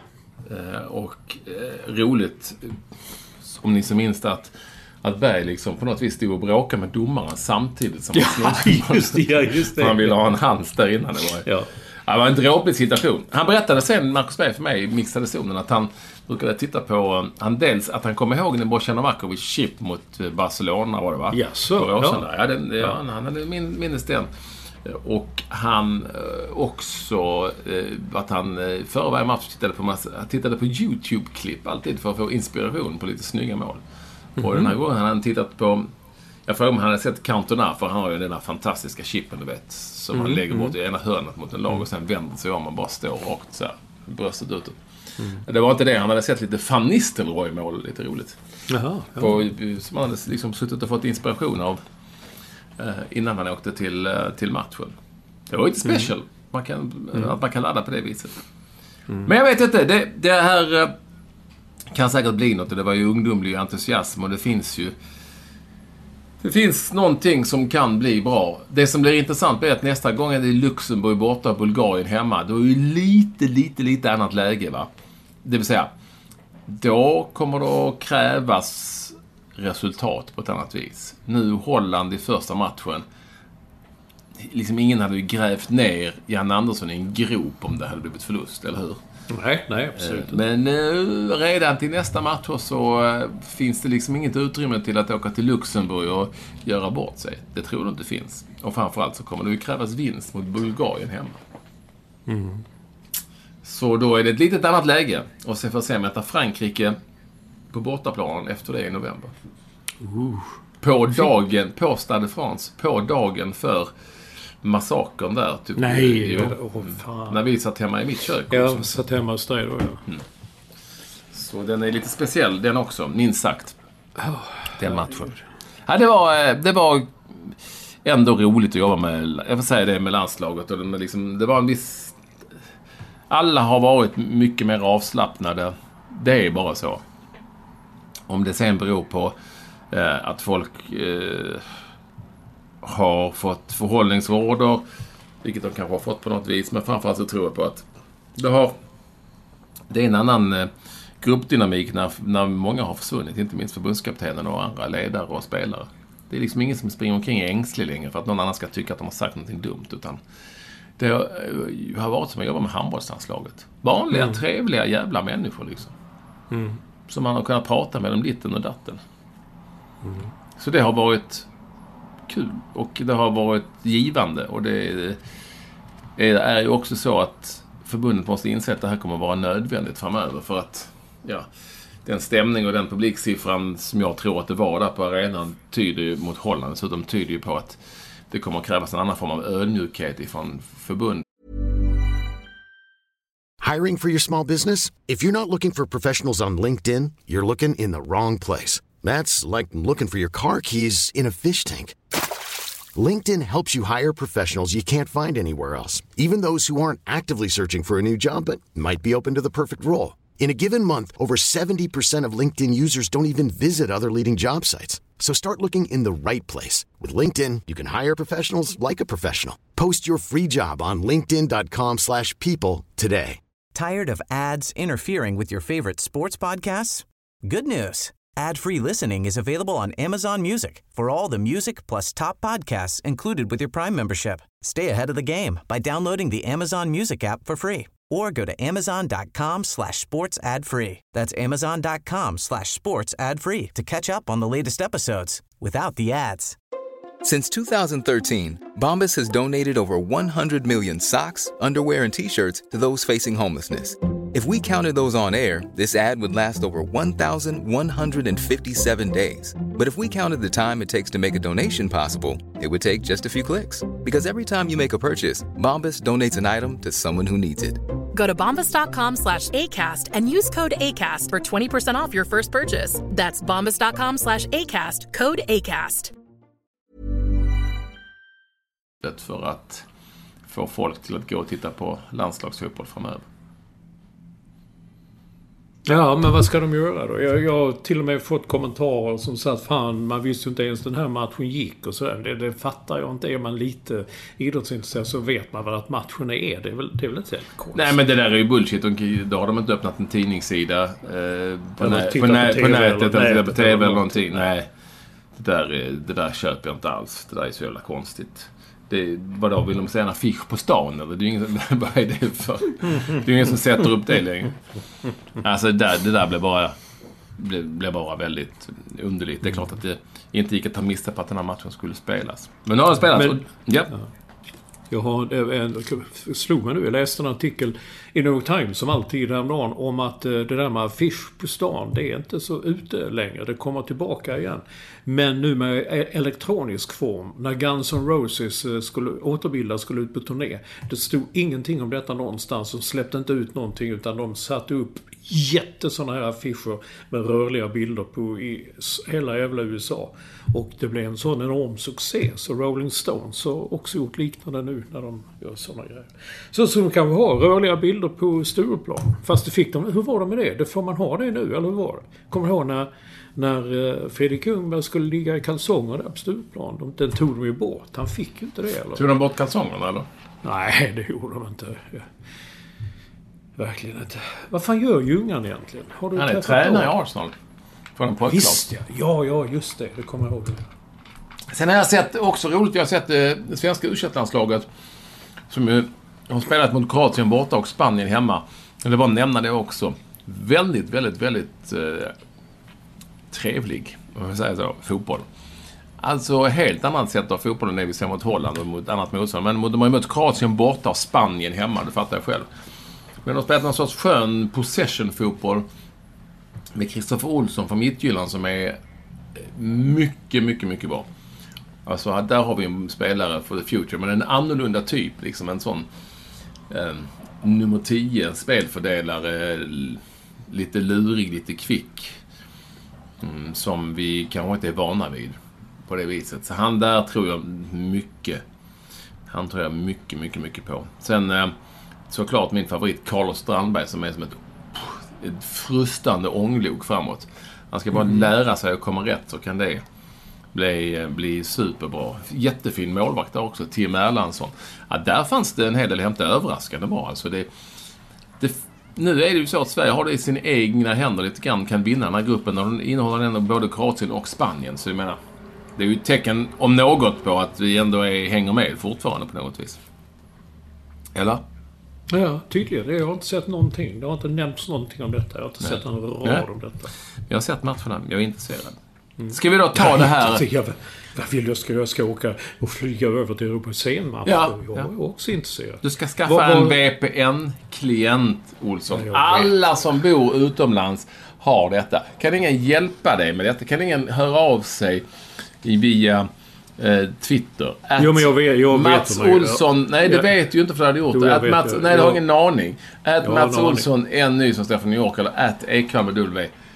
Roligt, om ni som minns att Berg liksom på något vis stod och bråkade med domaren samtidigt som just det. Han ville ha en hands där innan det var. Ja. Det var en dråplig situation. Han berättade sen, Marcus Berg för mig i mixade zonen, att han brukade titta på, dels att han kom ihåg när Bojan Novakovic chip mot Barcelona, var det va? Ja, så. Han hade minnes den. Och han också att han före varje match tittade på YouTube-klipp alltid för att få inspiration på lite snygga mål. Och den här gången han hade tittat på, jag frågade om han hade sett Cantona, för han har ju den där fantastiska chippen, du vet, som han lägger bort i ena hörnet mot en lag och sen vänder sig om och bara står rakt så här, bröstet utåt. Det var inte det, han hade sett lite Van Nistelrooy-mål, lite roligt. Jaha, ja. Som han hade liksom suttit och fått inspiration av innan han åkte till matchen. Det var inte special att man kan ladda på det viset. Men jag vet inte, det här kan säkert bli något, och det var ju ungdomlig entusiasm, och det finns någonting som kan bli bra. Det som blir intressant är att nästa gång är det Luxemburg borta och Bulgarien hemma. Då är ju lite annat läge, va? Det vill säga, då kommer det att krävas resultat på ett annat vis. Nu Holland i första matchen. Liksom ingen hade ju grävt ner Jan Andersson i en grop om det hade blivit förlust, eller hur? Nej, absolut. Men redan till nästa match så finns det liksom inget utrymme till att åka till Luxemburg och göra bort sig. Det tror du inte finns. Och framförallt så kommer det ju krävas vinst mot Bulgarien hemma. Så då är det ett litet annat läge. Och sen får se möta Frankrike på bortaplanen efter det i november. På Stade de France, på dagen för massakern där. Typ, när vi satt hemma i mitt kök. Ja, satt hemma hos dig då, ja. Så den är lite speciell, den också, minst sagt. Den matchen. Ja, det var ändå roligt att jobba med, jag får säga det, med landslaget. Och det var en viss... Alla har varit mycket mer avslappnade. Det är bara så. Om det sen beror på att folk har fått förhållningsorder, vilket de kanske har fått på något vis, men framförallt så tror jag på att det är en annan gruppdynamik när många har försvunnit, inte minst förbundskaptenen och andra ledare och spelare. Det är liksom ingen som springer omkring ängslig längre för att någon annan ska tycka att de har sagt någonting dumt, utan det har varit som att jobba med handbollslandslaget. Vanliga, trevliga jävla människor liksom. Som man har kunnat prata med om ditten och datten. Så det har varit kul och det har varit givande, och det är ju också så att förbundet måste inse att det här kommer att vara nödvändigt framöver, för att den stämning och den publiksiffran som jag tror att det var där på arenan tyder ju mot Holland, så de tyder ju på att det kommer att krävas en annan form av ödmjukhet ifrån förbund. Hiring for your small business? If you're not looking for professionals on LinkedIn, you're looking in the wrong place. That's like looking for your car keys in a fish tank. LinkedIn helps you hire professionals you can't find anywhere else, even those who aren't actively searching for a new job but might be open to the perfect role. In a given month, over 70% of LinkedIn users don't even visit other leading job sites. So start looking in the right place. With LinkedIn, you can hire professionals like a professional. Post your free job on linkedin.com/people today. Tired of ads interfering with your favorite sports podcasts? Good news. Ad-free listening is available on Amazon Music for all the music plus top podcasts included with your Prime membership. Stay ahead of the game by downloading the Amazon Music app for free or go to amazon.com/sports ad free. That's amazon.com/sports ad free to catch up on the latest episodes without the ads. Since 2013, Bombas has donated over 100 million socks, underwear, and T-shirts to those facing homelessness. If we counted those on air, this ad would last over 1,157 days. But if we counted the time it takes to make a donation possible, it would take just a few clicks. Because every time you make a purchase, Bombas donates an item to someone who needs it. Go to bombas.com/ACAST and use code ACAST for 20% off your first purchase. That's bombas.com/ACAST, code ACAST. För att få folk till att gå och titta på landslagsfotboll framöver. Ja, men vad ska de göra då? Jag har till och med fått kommentarer som sa att fan, man visste ju inte ens den här matchen gick och sådär. Det fattar jag inte. Är man lite idrottsintresserad så vet man väl att matchen är. Det är väl inte helt konstigt. Nej, men det där är ju bullshit. Då har de inte öppnat en tidningssida på nätet eller på TV eller någonting. Nej, det där köper jag inte alls. Det där är så jävla konstigt. Vadå, vill de säga en affisch på stan eller? Det är ingen, vad är det för? Det är ingen som sätter upp det längre. Alltså det där blev bara väldigt underligt. Det är klart att det inte gick att ta miste på att den här matchen skulle spelas. Men nu har den spelats. Jag slog mig nu. Jag läste en artikel i New York Times som alltid häromdagen om att det där med affisch på stan, det är inte så ute längre. Det kommer tillbaka igen. Men nu med elektronisk form. När Guns N' Roses skulle ut på turné. Det stod ingenting om detta någonstans. De släppte inte ut någonting utan de satte upp sådana här affischer med rörliga bilder på i hela jävla USA. Och det blev en sån enorm succé. Så Rolling Stones har också gjort liknande nu när de gör sådana grejer. Så de kan ha rörliga bilder på Stureplan. Fast det fick de. Hur var det med det? Det får man ha det nu, eller hur var det? Kommer du ihåg när Fredrik Ljungberg skulle ligga i kalsonger där på Stureplan? Den tog de ju bort. Han fick ju inte det, eller? Tog de bort kalsongerna, eller? Nej, det gjorde de inte. Verkligen inte. Vad fan gör Ljungan egentligen? Har du han är tränare i Arsenal. Visst ja, just det. Det kommer jag ihåg. Sen har jag sett, också roligt, jag har sett det svenska U21-landslaget som ju har spelat mot Kroatien borta och Spanien hemma. Jag vill bara nämna det också. Väldigt, väldigt, väldigt trevlig, om jag säger så, fotboll. Alltså helt annat sätt av fotboll än det vi ser mot Holland och mot annat motstånd. Men de har ju mött Kroatien borta och Spanien hemma, det fattar jag själv. Men de har spelat någon sorts skön possession-fotboll med Kristoffer Olsson från Midtjylland som är mycket, mycket, mycket bra. Alltså där har vi en spelare for the future, men en annorlunda typ, liksom en sån nummer 10 spelfördelare, lite lurig, lite kvick, som vi kanske inte är vana vid på det viset. Så han där tror jag mycket. Han tror jag mycket, mycket, mycket på. Sen såklart min favorit Carlos Strandberg som är som ett frustande ånglok framåt. Han ska bara lära sig att komma rätt, så kan det bli superbra. Jättefin målvakt där också, Tim Erlandsson. Ja, där fanns det en hel del hämta överraskande bra. Alltså nu är det ju så att Sverige har det i sina egna händer lite grann, kan vinna den här gruppen och den innehåller ändå både Kroatien och Spanien. Så jag menar, det är ju ett tecken om något på att vi ändå hänger med fortfarande på något vis. Eller? Ja, tydligen. Jag har inte sett någonting. Det har inte nämnts någonting om detta. Jag har inte sett en rad om detta. Jag har sett matcherna. Jag är intresserad. Ska vi då ta det här? Vad vill jag ska åka och flyga över till Europa sen-match? Ja, jag är också intresserad. Du ska skaffa en VPN-klient, Olsson. Alla som bor utomlands har detta. Kan ingen hjälpa dig med detta? Kan ingen höra av sig via Twitter? Jo, men jag Mats vet Olsson. Nej, det vet du inte för det hade gjort det. Nej, du har ingen aning. Mats Olsson, en ny som Stefan New York eller @ekvamedw.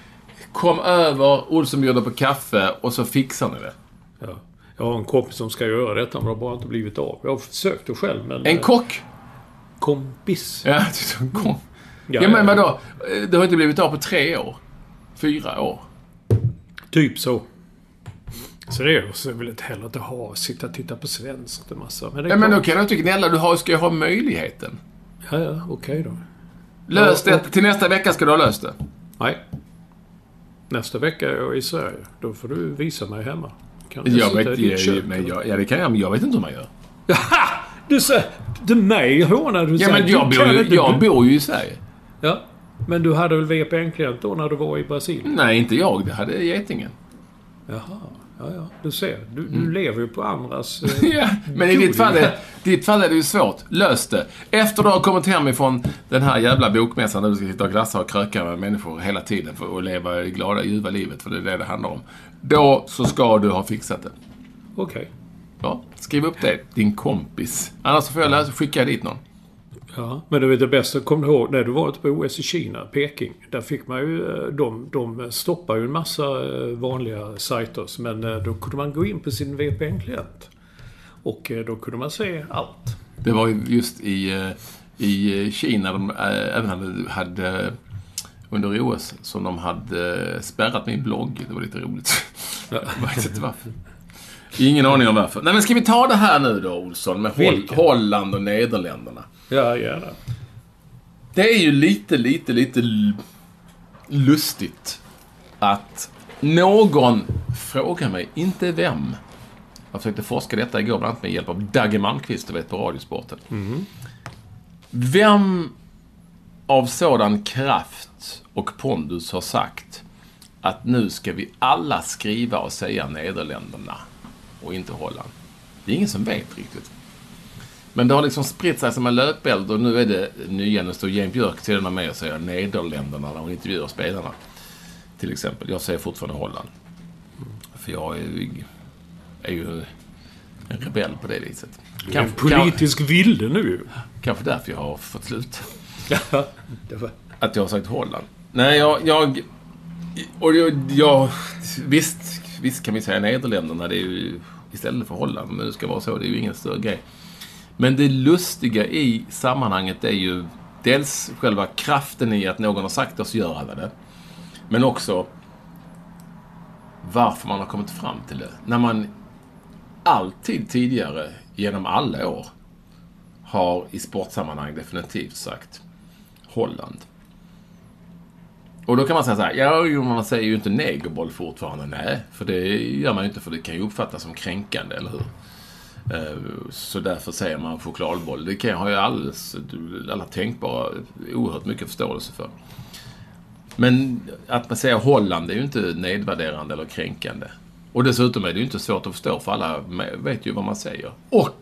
kom över, Olsson bjuder på kaffe och så fixar ni det. Ja. Jag har en kompis som ska göra detta, men det har bara inte blivit av. Jag har försökt det själv, men... En kock? Kompis. Ja, ja, men vadå? Det har inte blivit av på 3 år. 4 år. Typ så. Så det är så väl inte heller att sitta och titta på svenskt en massa. Men, men då kan du inte gnälla. Du ska ju ha möjligheten. Ja, okej då. Lös det. Till nästa vecka ska du ha löst det. Nej. Nästa vecka är jag i Sverige. Då får du visa mig hemma. Kan du jag vet, det kan jag, men jag vet inte hur man gör. Jaha! Du säger... Du mig hånar du säger. Ja, men jag bor ju i Sverige. Ja. Men du hade väl VPN-klient då när du var i Brasilien? Nej, inte jag. Det hade Getingen. Jaha. Ja. Du ser. Du lever ju på andras... ja, men i ditt fall är det ju svårt. Lös det. Efter du har kommit hem ifrån den här jävla bokmässan där du ska sitta och glassa och kröka med människor hela tiden för att leva i glada, ljuva livet, för det är det handlar om. Då så ska du ha fixat det. Okej. Ja, skriv upp det. Din kompis. Annars får jag skicka dit någon. Ja, men du vet det bästa, kom du ihåg när du var på OS i Kina, Peking, där fick man ju, de stoppar ju en massa vanliga sajter, men då kunde man gå in på sin VPN-klient och då kunde man se allt. Det var ju just i Kina de även hade under OS som de hade spärrat min blogg. Det var lite roligt. Jag vet inte varför. Ingen aning om varför. Nej, men ska vi ta det här nu då, Olsson, med Holland och Nederländerna? Ja, gärna. Det är ju lite lustigt att någon frågar mig, inte vem. Jag försökte forska detta igår bland annat med hjälp av Dagge Malmqvist, du vet, på Radiosporten. Mm. Vem av sådan kraft och pondus har sagt att nu ska vi alla skriva och säga Nederländerna och inte Holland? Det är ingen som vet riktigt. Men det har liksom spritt sig som en löpeld och nu är det nya. Nu står Jane Björk till den med och säger Nederländerna när hon intervjuar spelarna. Till exempel. Jag säger fortfarande Holland. För jag är ju en rebell på det viset. En politisk vilde nu. Kanske därför jag har fått slut. Att jag har sagt Holland. Nej, jag visst kan vi säga Nederländerna, det är ju istället för Holland, men det ska vara så, det är ju ingen större grej. Men det lustiga i sammanhanget är ju dels själva kraften i att någon har sagt oss göra det, men också varför man har kommit fram till det. När man alltid tidigare, genom alla år, har i sportsammanhang definitivt sagt Holland. Och då kan man säga så här, man säger ju inte negerboll fortfarande. Nej, för det gör man ju inte, för det kan ju uppfattas som kränkande, eller hur? Så därför säger man chokladboll. Det kan jag ha ju alla tänkbara oerhört mycket förståelse för. Men att man säger Holland är ju inte nedvärderande eller kränkande. Och dessutom är det ju inte svårt att förstå, för alla vet ju vad man säger. Och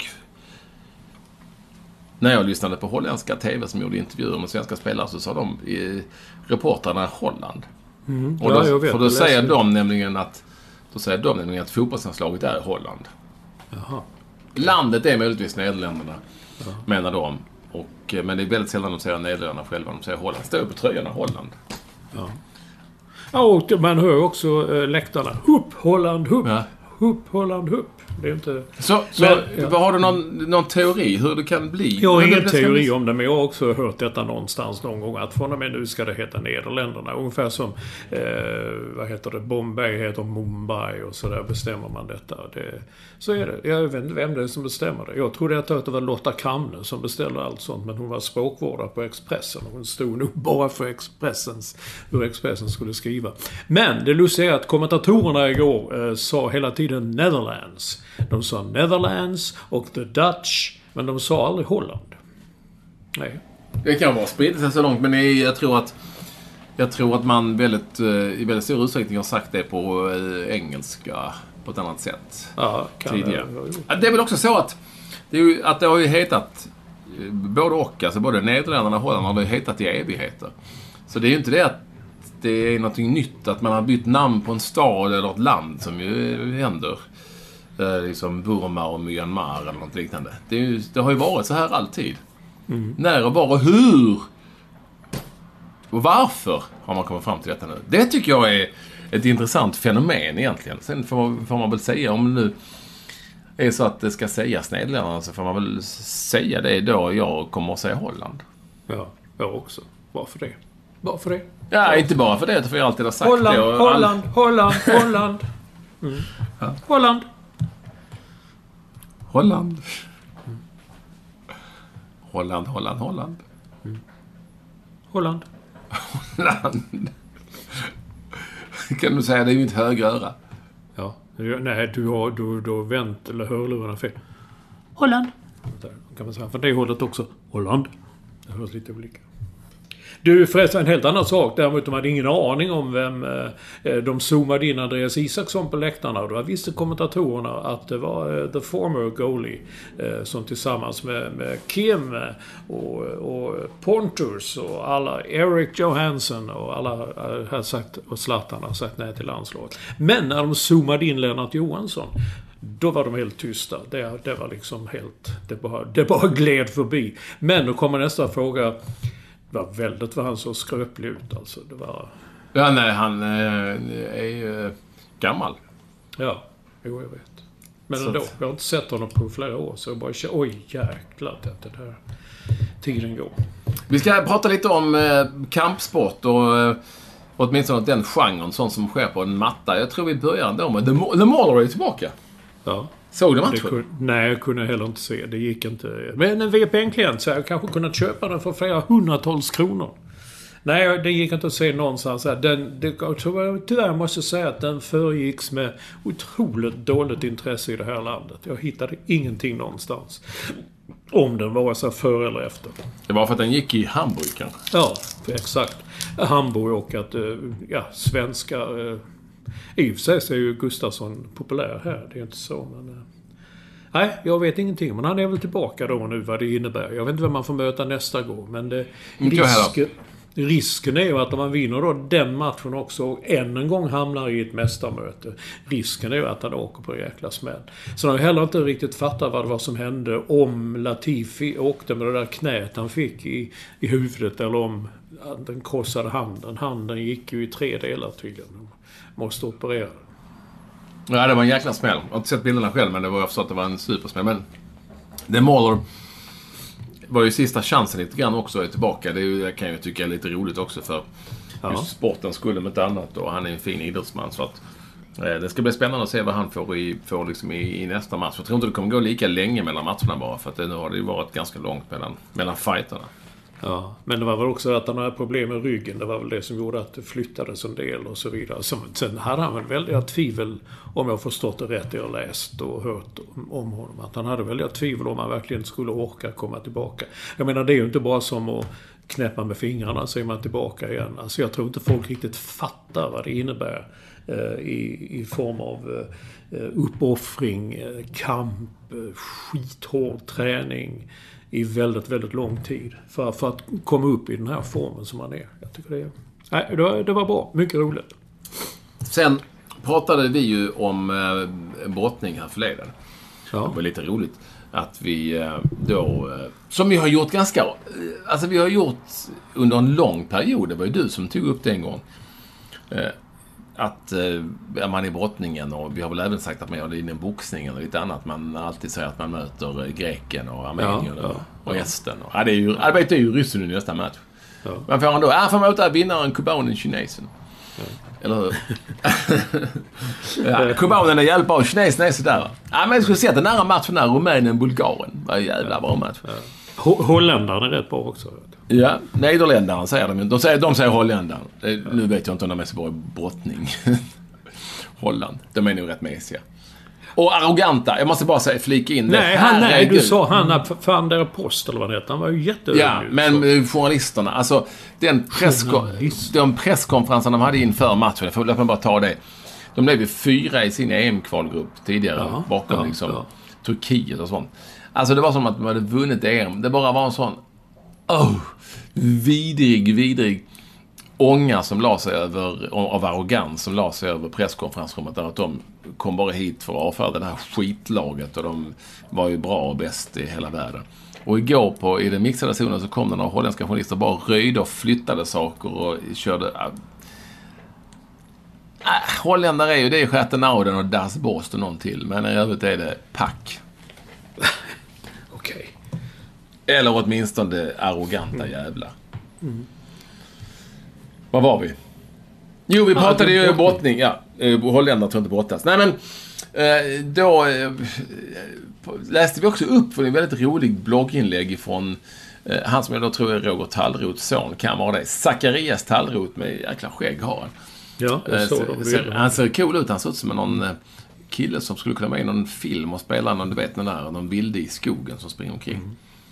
när jag lyssnade på holländska tv som gjorde intervjuer med svenska spelare, så sa de reportrarna Holland. Mm. Och då säger de nämligen att fotbollslandslaget är Holland. Jaha. Landet är möjligtvis Nederländerna, menar de. Men det är väldigt sällan de säger Nederländerna själva, de säger Holland. Står på tröjorna Holland. Ja. Ja, och man hör också läktarna. Hupp, Holland, hupp. Ja. Hupp, Holland, hupp. Det är inte... Vad har du någon teori hur det kan bli? Jag har ingen teori om det, men jag har också hört detta någonstans någon gång, att från och med nu ska det heta Nederländerna. Ungefär som Bombay heter Mumbai och så där bestämmer man detta. Så är det. Jag vet inte vem det är som bestämmer det. Jag trodde att det var Lotta Kamne som beställer allt sånt, men hon var språkvårdare på Expressen. Hon stod nog bara för hur Expressen skulle skriva. Men det lustiga är att kommentatorerna igår sa hela tiden Netherlands. De sa Netherlands och the Dutch, men de sa aldrig Holland. Nej. Det kan vara spritt sig så långt, men jag tror att man i väldigt stor utsträckning har sagt det på engelska på ett annat sätt. Ja, tidigare. Det är väl också så att det har ju hetat både och, alltså både Nederländerna och Holland har ju hetat i evigheter. Så det är ju inte det att det är någonting nytt att man har bytt namn på en stad eller ett land, som ju händer. Liksom Burma och Myanmar eller något liknande. Det har ju varit så här alltid. Mm. När och var och hur Och varför har man kommit fram till detta nu? Det tycker jag är ett intressant fenomen egentligen. Sen får man väl säga, om det nu är så att det ska sägas Nederländerna, så får man väl säga det då jag kommer att säga Holland. Ja, jag också. Varför det? Varför det? Ja, inte bara för det, för jag alltid har sagt Holland, det. Holland. Mm. Ja. Holland. Holland. Holland. Mm. Holland. Kan du säga, det är ju inte högra öra. Ja. Nej, du har vänt eller hörlurarna fel. Holland. Kan man säga. För det hållet också. Holland. Det hörs lite olika. Du, förresten, en helt annan sak. Däremot de hade ingen aning om vem de zoomade in Andreas Isaksson på läktarna. Och då visste kommentatorerna att det var the former goalie som tillsammans med Kim och Pontus och alla, Erik Johansson och alla har sagt, och Zlatan har sagt nej till landslaget. Men när de zoomade in Lennart Johansson, då var de helt tysta. Det var liksom helt... Det bara gled förbi. Men då kommer nästa fråga. Det var han så skröplig ut alltså. Det var... Ja, nej, han är ju gammal. Ja, jo, jag vet. Men ändå, jag har inte sett honom på flera år. Så jag bara känner, oj jäklar, det där tiden går. Vi ska prata lite om kampsport och åtminstone den genren, sånt som sker på en matta. Jag tror vi börjar ändå med The Mauler är tillbaka. Ja. Såg du matchen? Nej, jag kunde heller inte se. Det gick inte. Men en VPN-klient så jag kanske kunnat köpa den för flera hundratals kronor. Nej, det gick inte att se någonstans. Tyvärr måste jag säga att den föregicks med otroligt dåligt intresse i det här landet. Jag hittade ingenting någonstans. Om den var så före eller efter. Det var för att den gick i Hamburg kanske? Ja, exakt. Hamburg och att svenska... I och för sig så är ju Gustafsson populär här. Det är inte så, men... Nej, jag vet ingenting. Men han är väl tillbaka då nu, vad det innebär. Jag vet inte vem man får möta nästa gång. Men risken är ju att om man vinner då den matchen också och än en gång hamnar i ett mästarmöte. Risken är ju att han åker på en jäkla smäll. Så jag har heller inte riktigt fattat vad det var som hände om Latifi åkte med det där knät han fick i huvudet. Eller om den krossade handen. Handen gick ju i 3 delar tydligen. Måste operera. Ja, det var en jäkla smäll. Jag har inte sett bilderna själv, men jag förstår att det var en supersmäll. Men The Mauler var ju sista chansen lite grann också är tillbaka. Det kan jag tycka är lite roligt också för just sporten skulle med ett annat. Och han är en fin idrottsman, så att det ska bli spännande att se vad han får liksom i nästa match. Jag tror inte det kommer gå lika länge mellan matcherna bara, för att nu har det ju varit ganska långt mellan fighterna. Ja, men det var väl också att han hade problem med ryggen. Det var väl det som gjorde att det flyttades en del och så vidare. Sen hade han väl väldiga tvivel, om jag förstått det rätt, jag har läst och hört om honom, att han hade väldiga tvivel om han verkligen skulle orka komma tillbaka. Jag menar, det är ju inte bara som att knäppa med fingrarna så är man tillbaka igen. Alltså jag tror inte folk riktigt fattar vad det innebär i form av uppoffring, kamp, skithård träning i väldigt, väldigt lång tid för att komma upp i den här formen som man är. Jag tycker det var bra. Mycket roligt. Sen pratade vi ju om brottning här förleden. Ja. Det var lite roligt att vi då, som vi har gjort vi har gjort under en lång period, det var ju du som tog upp det en gång, att man är brottningen, och vi har väl även sagt att man gör det inom boxningen och lite annat. Man alltid säger att man möter greken och armenien och esten. Ja, det är ju ryssen i nästa match. Ja. Men får han då? Får man möta vinnaren kubanen kinesen. Ja. Eller hur? Kubanen är jävligt bra, kinesen är sådär. Ja, men jag skulle säga att den nära matchen där, Rumänien-Bulgarien, var en jävla bra match. Ja. Holländaren är rätt bra också. Ja, Nederländaren säger de. De säger holländaren. Nu vet jag inte om de är så bra i brottning. Holland. De är nog rätt mesiga. Och arroganta. Jag måste bara säga, flika in det. Nej, du sa han fan där post eller vad det heter. Han var ju jätteödmjuk. Ja, men journalisterna. Alltså, den presskonferensen de hade inför matchen. Låt mig bara ta det. De blev ju 4 i sin EM-kvalgrupp tidigare. Bakom Turkiet och sånt. Alltså det var som att de hade vunnit EM. Det bara var en sån vidrig ånga som la sig över, av arrogans som la sig över presskonferensrummet, där att de kom bara hit för att avfärda det här skitlaget, och de var ju bra och bäst i hela världen. Och igår i den mixade zonen så kom det några holländska journalister och bara röjde och flyttade saker och körde... Holländare är ju det, Schattenauden och Das Bost och någon till. Men i övrigt är det pack. Okej. Eller åtminstone arroganta jävlar. Vad var vi? Jo, vi pratade ju brottning. Ja, holländare tror inte brottas. Nej, men då läste vi också upp för en väldigt rolig blogginlägg från han som jag då tror är Roger Tallroths son, kan vara det. Zacharias Tallroth med jäkla skägg har han. Ja, han ser cool ut. Han ser ut som någon kille som skulle kunna vara i någon film och spela någon, du vet, någon bild i skogen som springer omkring.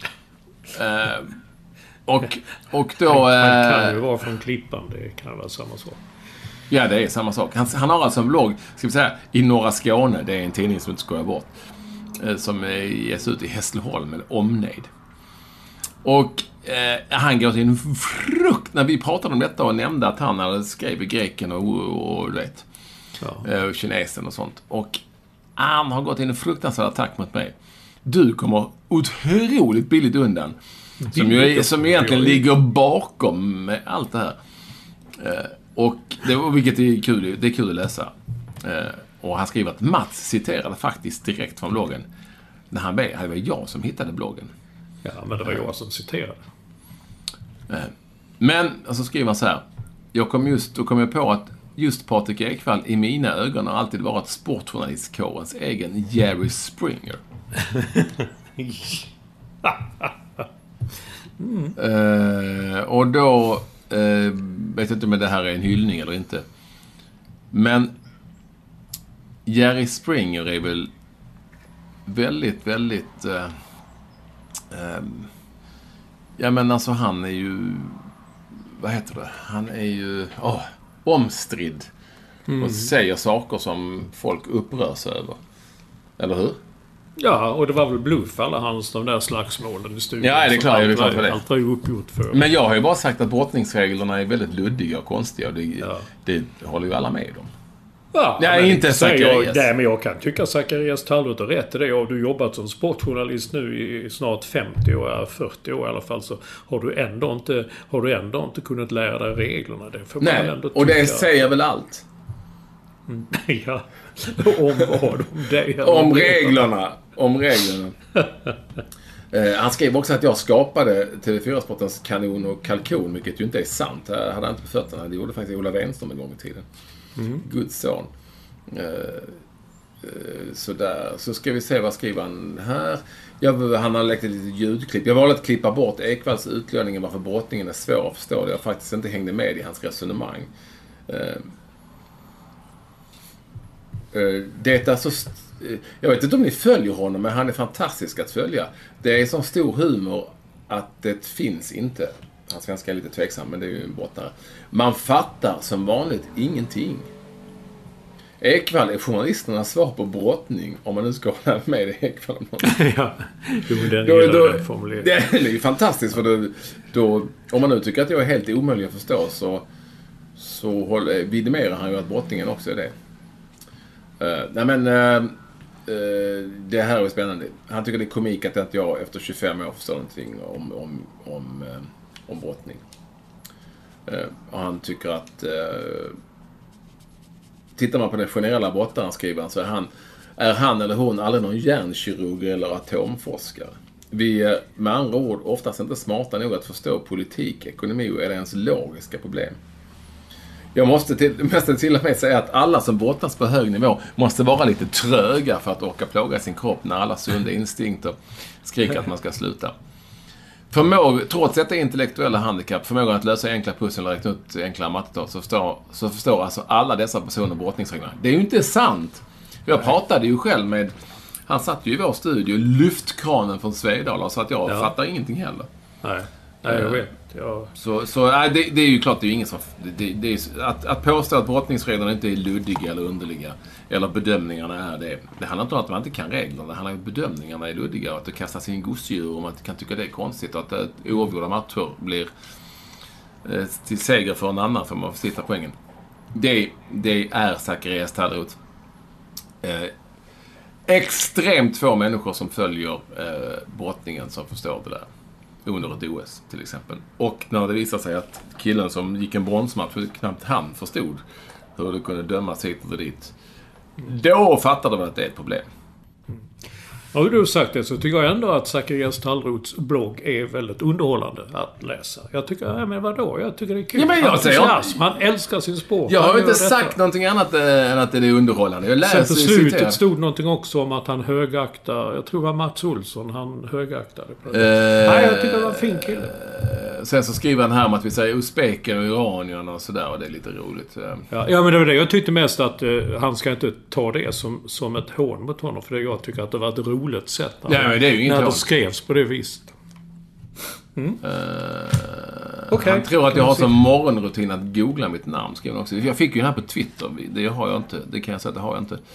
Och då... Han kan ju vara från Klippan, det kan vara samma sak. Ja, det är samma sak. Han har alltså en blogg, ska vi säga, i norra Skåne. Det är en tidning som inte skojar bort. Som ges ut i Hässleholm eller omnejd. Och han går till en frukt... När vi pratade om detta och nämnde att han hade skrivit greken och du vet, och kinesen och sånt. Och han har gått in en fruktansvärd attack mot mig. Du kommer otroligt billigt undan. Som egentligen ligger bakom allt det här. Och vilket är kul, det är kul att läsa. Och han skriver att Mats citerade faktiskt direkt från bloggen. När han det var jag som hittade bloggen. Ja, men det var jag som citerade. Men, och så skriver han så här. Då kom jag på att just Patrik Ekwall i mina ögon har alltid varit sportjournalistkårens egen Jerry Springer. Och då vet jag inte om det här är en hyllning eller inte. Men Jerry Springer är väl väldigt, väldigt ja, men alltså han är ju, vad heter det? Han är ju omstridd och säger saker som folk upprörs över. Eller hur? Ja, och det var väl bluff alla de där slagsmålen i studion. Ja, det är klart, jag för det. Allt var ju uppgjort för. Men jag har ju bara sagt att brottningsreglerna är väldigt luddiga och konstiga. Och det håller ju alla med om. Ja, nej, inte Zacharias. Men jag kan tycka Zacharias Tallroth har rätt i det. Och du jobbat som sportjournalist nu i snart 50 år, 40 år i alla fall, så har du ändå inte kunnat lära dig reglerna. Det får man ändå tycka. Och det säger väl allt. Ja, om vad? Om det? Om reglerna. Han skrev också att jag skapade TV4-sportens kanon och kalkon, vilket ju inte är sant. Jag hade inte på fötterna. Det gjorde faktiskt Ola Wenström en gång i tiden. Guds son. Sådär. Så ska vi se, vad skriver han här? Han har läckt ett litet ljudklipp. Jag valde att klippa bort Ekvalls utlöning varför brottningen är svår att förstå. Jag faktiskt inte hängde med i hans resonemang. Det är så... Jag vet inte om ni följer honom, men han är fantastisk att följa. Det är så stor humor att det finns inte. Hans svenska är lite tveksam, men det är ju en brottare. Man fattar som vanligt ingenting. Ekwall är journalisternas svar på brottning, om man nu ska hålla med Ekwall om något. Ja, den formuleringen. Det är ju fantastiskt, för då, om man nu tycker att jag är helt omöjlig att förstå, så vidimerar han ju att brottningen också är det. Det här är spännande. Han tycker det är komik att jag efter 25 år förstår någonting om brottning. Och han tycker att tittar man på den generella brottaren, skriver han, så är han eller hon aldrig någon hjärnkirurg eller atomforskare. Vi är med andra ord oftast inte smarta nog att förstå politik, ekonomi eller ens logiska problem. Jag måste till och med säga att alla som brottas på hög nivå måste vara lite tröga för att orka plåga sin kropp när alla sunda instinkter skriker att man ska sluta. Trots detta intellektuella handikapp, förmågan att lösa enkla pussel och räkna ut enkla mattetal, så förstår alltså alla dessa personer brottningsreglerna. Det är ju inte sant. Jag pratade ju själv med, han satt ju i vår studio, lyftkranen från Svedala, så att jag fattar ingenting heller. Nej, jag vet. Ja. Så det är ju klart, det är ju ingen som... Det är, att påstå att brottningsreglerna inte är luddiga eller underliga, eller bedömningarna är det. Det handlar inte om att man inte kan reglerna. Det handlar om att bedömningarna är luddiga, och att det kastas in gosedjur, och man kan tycka det är konstigt, och att oavgjorda matcher blir till seger för en annan för man får sitta poängen. Det är Zacharias Tallroth. extremt få människor som följer brottningen som förstår det där. Under ett OS till exempel. Och när det visar sig att killen som gick en bronsmatch, knappt han förstod hur det kunde dömas hit och dit. Då fattade de att det är ett problem. Har du sagt det så tycker jag ändå att Zacharias Tallroths blogg är väldigt underhållande att läsa. Jag tycker, men vadå? Jag tycker det är kul. Ja, men jag säger, han älskar sin sport. Jag har inte sagt någonting annat än att det är underhållande. Jag läser. Sen på slutet stod någonting också om att han högaktar. Jag tror det var Mats Olsson han högaktade. Nej, jag tycker det var en fin kille. Sen så skriver han här om att vi säger uzbeker och iranierna och sådär. Och det är lite roligt. Ja, men det var det. Jag tyckte mest att han ska inte ta det som ett hån mot honom. För jag tycker att det var ett roligt sätt. Nej, det är ju inte när det skrevs på det viset. Okay. Han tror att jag har som morgonrutin att googla mitt namn. Skriver också. Jag fick ju den här på Twitter. Det har jag inte. Det kan jag säga att det har jag inte.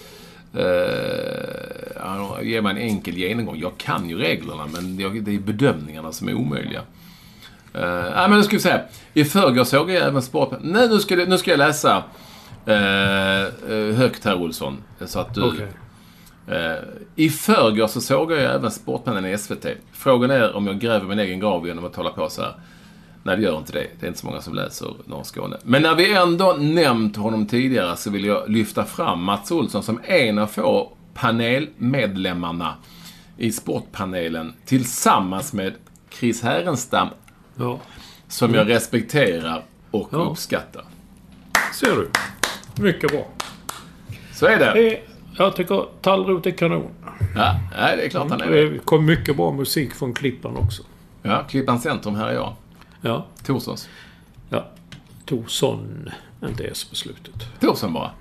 Han ger mig en enkel genomgång. Jag kan ju reglerna, men det är bedömningarna som är omöjliga. Men nu ska vi säga. I förrgår såg jag även sport. Nej, nu ska jag läsa högt här, Olsson. Så att du... Okay. I förrgår så såg jag även Sportpanelen i SVT. Frågan är om jag gräver min egen grav genom att hålla på så här. Nej, det gör inte det. Det är inte så många som läser Norra Skåne. Men när vi ändå nämnt honom tidigare så vill jag lyfta fram Mats Olsson som en av få panelmedlemmarna i Sportpanelen tillsammans med Chris Härenstam. Ja. Som jag respekterar och uppskattar. Ser du? Mycket bra. Så är det. Jag tycker Tallroth är kanon. Ja, det är klart han är. Det kom mycket bra musik från Klippan också. Ja, Klippan Centrum här är jag. Ja. Torssons. Ja, Torsson. Inte ens beslutet. Torsson bara.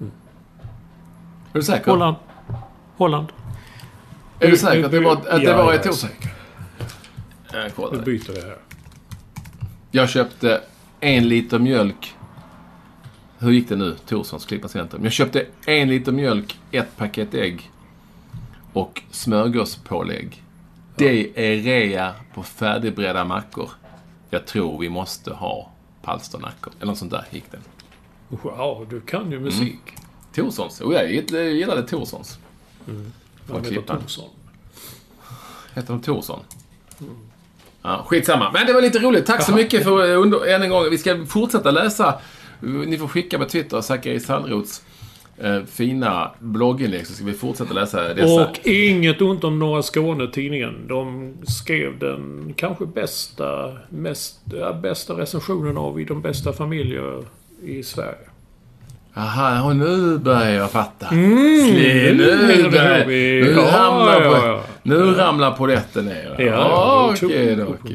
Är du säker? Holland. Är du säker att det var ett Torsson? Nu byter det här. Jag köpte 1 liter mjölk. Hur gick det nu? Torssons Klippan Centrum. Jag köpte 1 liter mjölk, 1 paket ägg och smörgåspålägg. Det är rea på färdigbredda mackor. Jag tror vi måste ha palsternackor. Eller något sånt där gick det. Wow, du kan ju musik. Torssons. Jag gillade Torssons. Han heter Torsson. Heter de Torsson? Ja, skitsamma. Men det var lite roligt. Tack så mycket för än en gång. Vi ska fortsätta läsa. Ni får skicka på Twitter Zacharias Tallroths fina blogginlägg så ska vi fortsätta läsa dessa. Och inget ont om Norra Skåne-tidningen. De skrev den kanske bästa recensionen av i de bästa familjer i Sverige. Aha, och nu börjar jag fatta. Nu ramlar polletten ner. Ja, okej.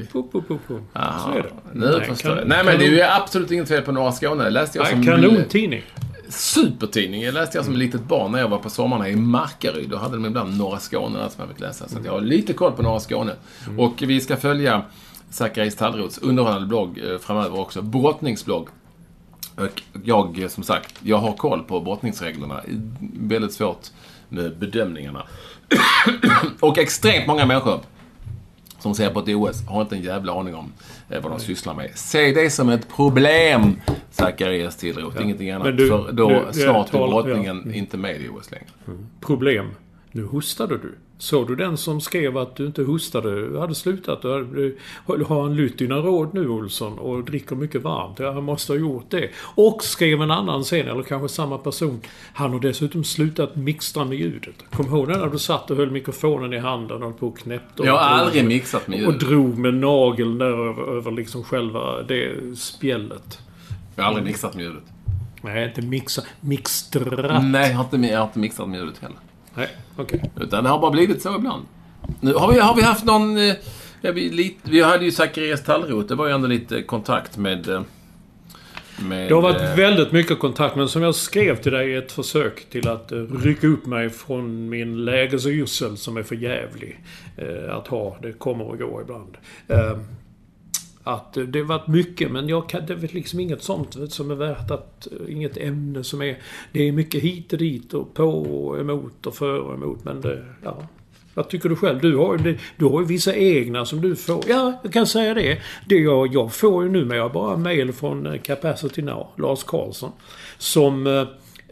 Nu förstår jag. Nej, men det är ju absolut inget fel på Norra Skåne. Läste jag som kanontidning. Supertidning. Jag läste som litet barn när jag var på sommarna i Markaryd. Då hade de ibland Norra Skåne som jag fick läsa. Så jag har lite koll på Norra Skåne. Och vi ska följa Zacharias Tallroths underhållande blogg framöver också. Brottningsblogg. Och jag, som sagt, jag har koll på brottningsreglerna. Väldigt svårt med bedömningarna. Och extremt många människor som ser på ett OS har inte en jävla aning om vad de sysslar med. Se det som ett problem, Zacharias Tallroth. Ingenting annat. För då snart är brottningen inte med i OS längre. Problem. Nu hostade du. Såg du den som skrev att du inte hostade? Du hade slutat. Du har en lytt dina råd nu, Olsson, och dricker mycket varmt. Jag måste ha gjort det. Och skrev en annan sen, eller kanske samma person. Han har dessutom slutat mixtra med ljudet. Kom ihåg när du satt och höll mikrofonen i handen och på och knäppte. Jag har aldrig mixat med ljudet. Och drog med nageln där över liksom själva det spjället. Jag har aldrig mixat med ljudet. Nej, inte mixtrat. Nej, jag har inte mixat med ljudet heller. Nej, okej. Utan det har bara blivit så ibland. Nu har vi haft någon... vi hade ju Zacharias Tallroth. Det var ju ändå lite kontakt med... Det har varit väldigt mycket kontakt. Men som jag skrev till dig, ett försök till att rycka upp mig från min lägesyrsel som är för jävlig att ha. Det kommer och går ibland. Att det har varit mycket, men det är liksom inget sånt som är värt att... Inget ämne som är... Det är mycket hit och dit och på och emot och för och emot, men det... Ja. Vad tycker du själv? Du har ju vissa egna som du får. Ja, jag kan säga det. Jag får ju nu med bara mejl från Capacity Now, Lars Karlsson, som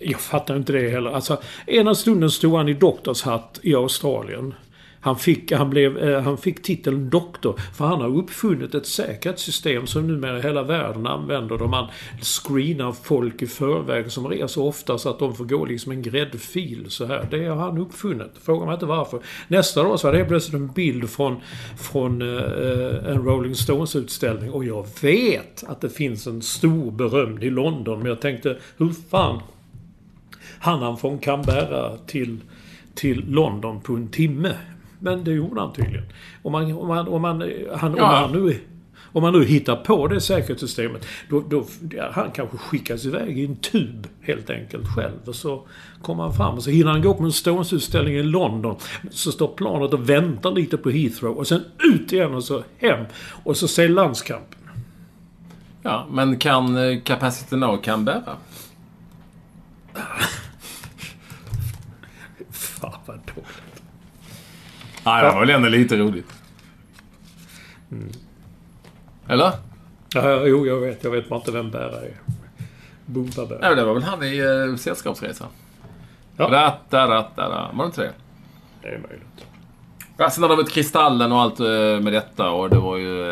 Jag fattar inte det heller. Alltså, ena stunden stod han i doktorshatt i Australien. Han fick titeln doktor för han har uppfunnit ett säkerhetssystem som numera hela världen använder då man screenar folk i förväg som reser ofta så att de får gå liksom en gräddfil så här. Det har han uppfunnit. Frågar mig inte varför. Nästa dag så hade jag plötsligt en bild från en Rolling Stones-utställning och jag vet att det finns en stor berömd i London, men jag tänkte, hur fan han från Canberra till London på en timme? Men det gjorde han tydligen. Om man nu hittar på det säkerhetssystemet, då han kanske skickas iväg i en tub helt enkelt själv. Och så kommer han fram och så hinner han gå på en Stones-utställning i London. Så står planet och väntar lite på Heathrow och sen ut igen och så hem. Och så ser landskampen. Ja, men kan Capacity Now Canberra? Fan vad dåligt. Nej, det var väl ändå lite roligt. Eller? Ja, jo, jag vet bara inte vem Bära är. Bumpa-Bära. Nej, det var väl han i Sällskapsresan. Ja. Var det inte det? Det är möjligt. Ja, sen har det varit Kristallen och allt med detta. Och det var ju...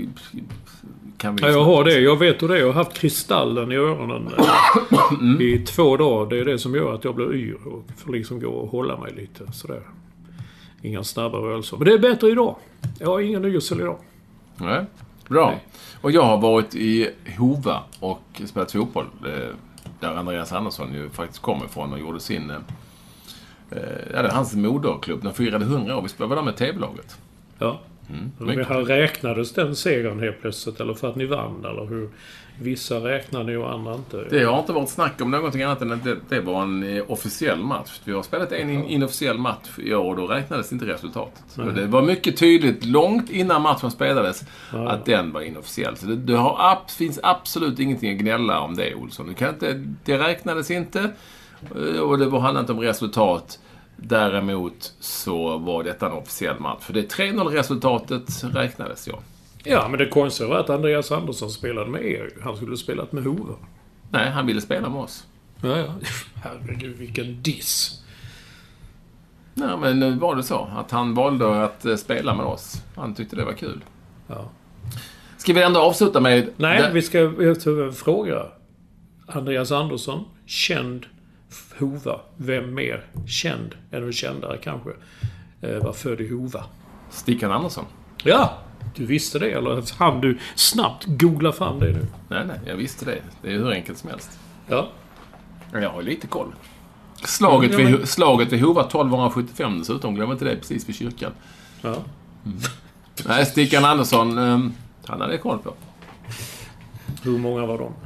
jag har det. Jag vet hur det är. Jag har haft Kristallen i öronen i 2 dagar. Det är det som gör att jag blir yr och får liksom gå och hålla mig lite sådär. Inga snabba rörelser. Men det är bättre idag. Jag har ingen yrsel idag. Nej, bra. Nej. Och jag har varit i Hova och spelat fotboll. Där Andreas Andersson ju faktiskt kommer ifrån och gjorde sin... det är hans moderklubb. Den firade 100 år. Vi spelade där med TV-laget. Ja. Men här räknades den segern helt plötsligt? Eller för att ni vann? Eller hur? Vissa räknar ni och andra inte? Det har inte varit snack om någonting annat än att det var en officiell match. Vi har spelat en inofficiell match i år och då räknades inte resultatet. Så det var mycket tydligt långt innan matchen spelades att den var inofficiell. Så finns absolut ingenting att gnälla om det, Olsson. Det räknades inte och det handlade inte om resultat. Däremot så var detta en officiell match. För det 3-0 resultatet räknades, ja. Ja, men det konstiga var att Andreas Andersson spelade med er. Han skulle ha spelat med Hova. Nej, han ville spela med oss. Ja. Herregud, vilken diss. Nej, men nu var det så. Att han valde att spela med oss. Han tyckte det var kul. Ja. Ska vi ändå avsluta med... Nej, vi ska fråga. Andreas Andersson, känd Hova. Vem mer känd än den kändare kanske var född i Hova? Stickan Andersson. Ja, du visste det eller hann du snabbt googla fram det nu? Nej, jag visste det. Det är hur enkelt som helst. Ja. Jag har lite koll. Slaget vid Hova 1275 dessutom. Glöm inte det, precis vid kyrkan. Ja. Nej, Stickan Andersson, han hade koll på. Hur många var de?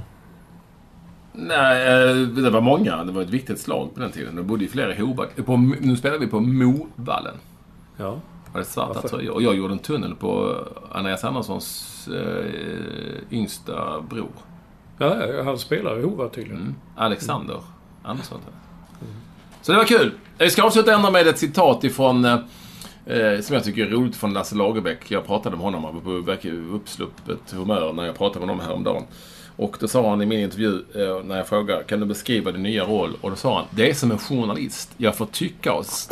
Nej, det var många. Det var ett viktigt slag på den tiden. Det bodde i flera Hova. Nu spelar vi på Movallen. Ja. Det var svarta tröjor. Och jag gjorde en tunnel på Andreas Anderssons yngsta bror. Ja, han spelar i Hova tydligen. Alexander Andersson. Så det var kul. Jag ska avsluta ändå med ett citat ifrån som jag tycker är roligt från Lasse Lagerbäck. Jag pratade med honom. Han var på verkligen uppsluppet humör när jag pratade med honom häromdagen. Och då sa han i min intervju när jag frågade, kan du beskriva din nya roll? Och då sa han, det är som en journalist. Jag får tycka oss.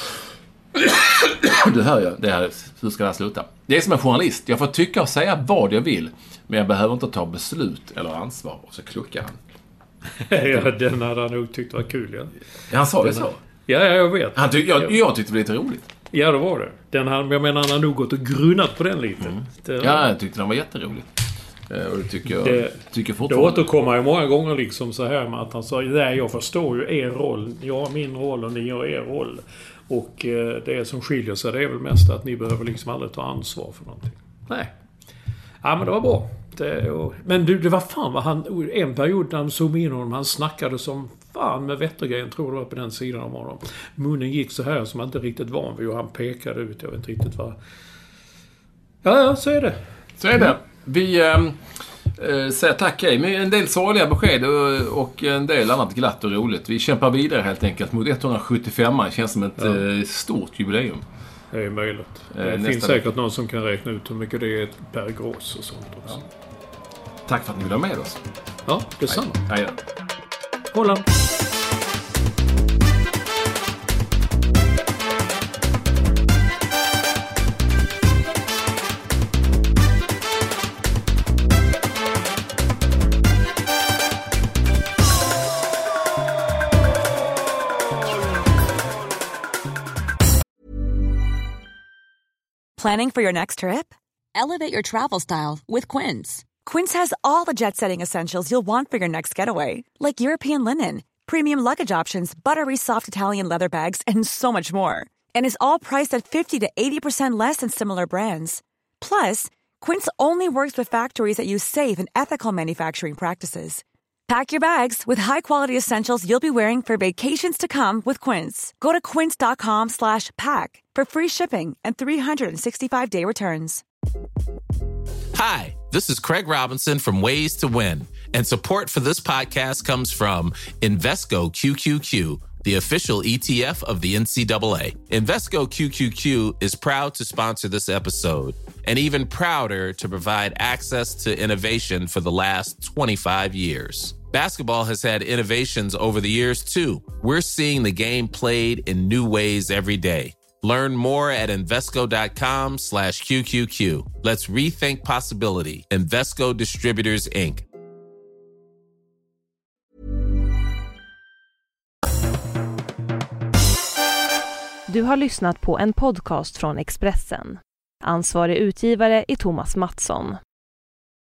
Du hör ju, det här, hur ska det här sluta? Det är som en journalist. Jag får tycka och säga vad jag vill. Men jag behöver inte ta beslut eller ansvar. Och så kluckar han. Ja, den hade han nog tyckt var kul, ja. Han sa det så? Ja, jag vet. Jag tyckte det var lite roligt. Ja, det var det. Jag menar, han har nog gått och grunnat på den lite. Ja, jag tyckte den var jätterolig. Och det tycker fortfarande. Det återkommer ju många gånger liksom så här med att han sa, nej, jag förstår ju er roll. Jag har min roll och ni har er roll. Och det som skiljer sig, det är väl mest att ni behöver liksom aldrig ta ansvar för någonting. Nej. Ja, men det var bra. Men det var fan vad han... En period när han zoomade in honom, han snackade som fan med vettergrejen, tror det var på den sidan av honom. Munnen gick så här som man inte riktigt van vid och han pekade ut. Jag vet inte riktigt vad... Ja, så är det. Så är det. Vi säger tack med en del sorgliga besked och en del annat glatt och roligt. Vi kämpar vidare helt enkelt mot 175. Det känns som ett stort jubileum. Det är möjligt. Det finns säkert någon som kan räkna ut hur mycket det är per grås och sånt också. Ja. Tack för att ni vill ha med oss. Ja, detsamma. Hej. Holland. Planning for your next trip? Elevate your travel style with Quince. Quince has all the jet-setting essentials you'll want for your next getaway, like European linen, premium luggage options, buttery soft Italian leather bags, and so much more. And is all priced at 50 to 80% less than similar brands. Plus, Quince only works with factories that use safe and ethical manufacturing practices. Pack your bags with high-quality essentials you'll be wearing for vacations to come with Quince. Go to quince.com/pack for free shipping and 365-day returns. Hi, this is Craig Robinson from Ways to Win, and support for this podcast comes from Invesco QQQ, the official ETF of the NCAA. Invesco QQQ is proud to sponsor this episode, and even prouder to provide access to innovation for the last 25 years. Basketball has had innovations over the years, too. We're seeing the game played in new ways every day. Learn more at Invesco.com/QQQ. Let's rethink possibility. Invesco Distributors, Inc. Du har lyssnat på en podcast från Expressen. Ansvarig utgivare är Thomas Mattsson.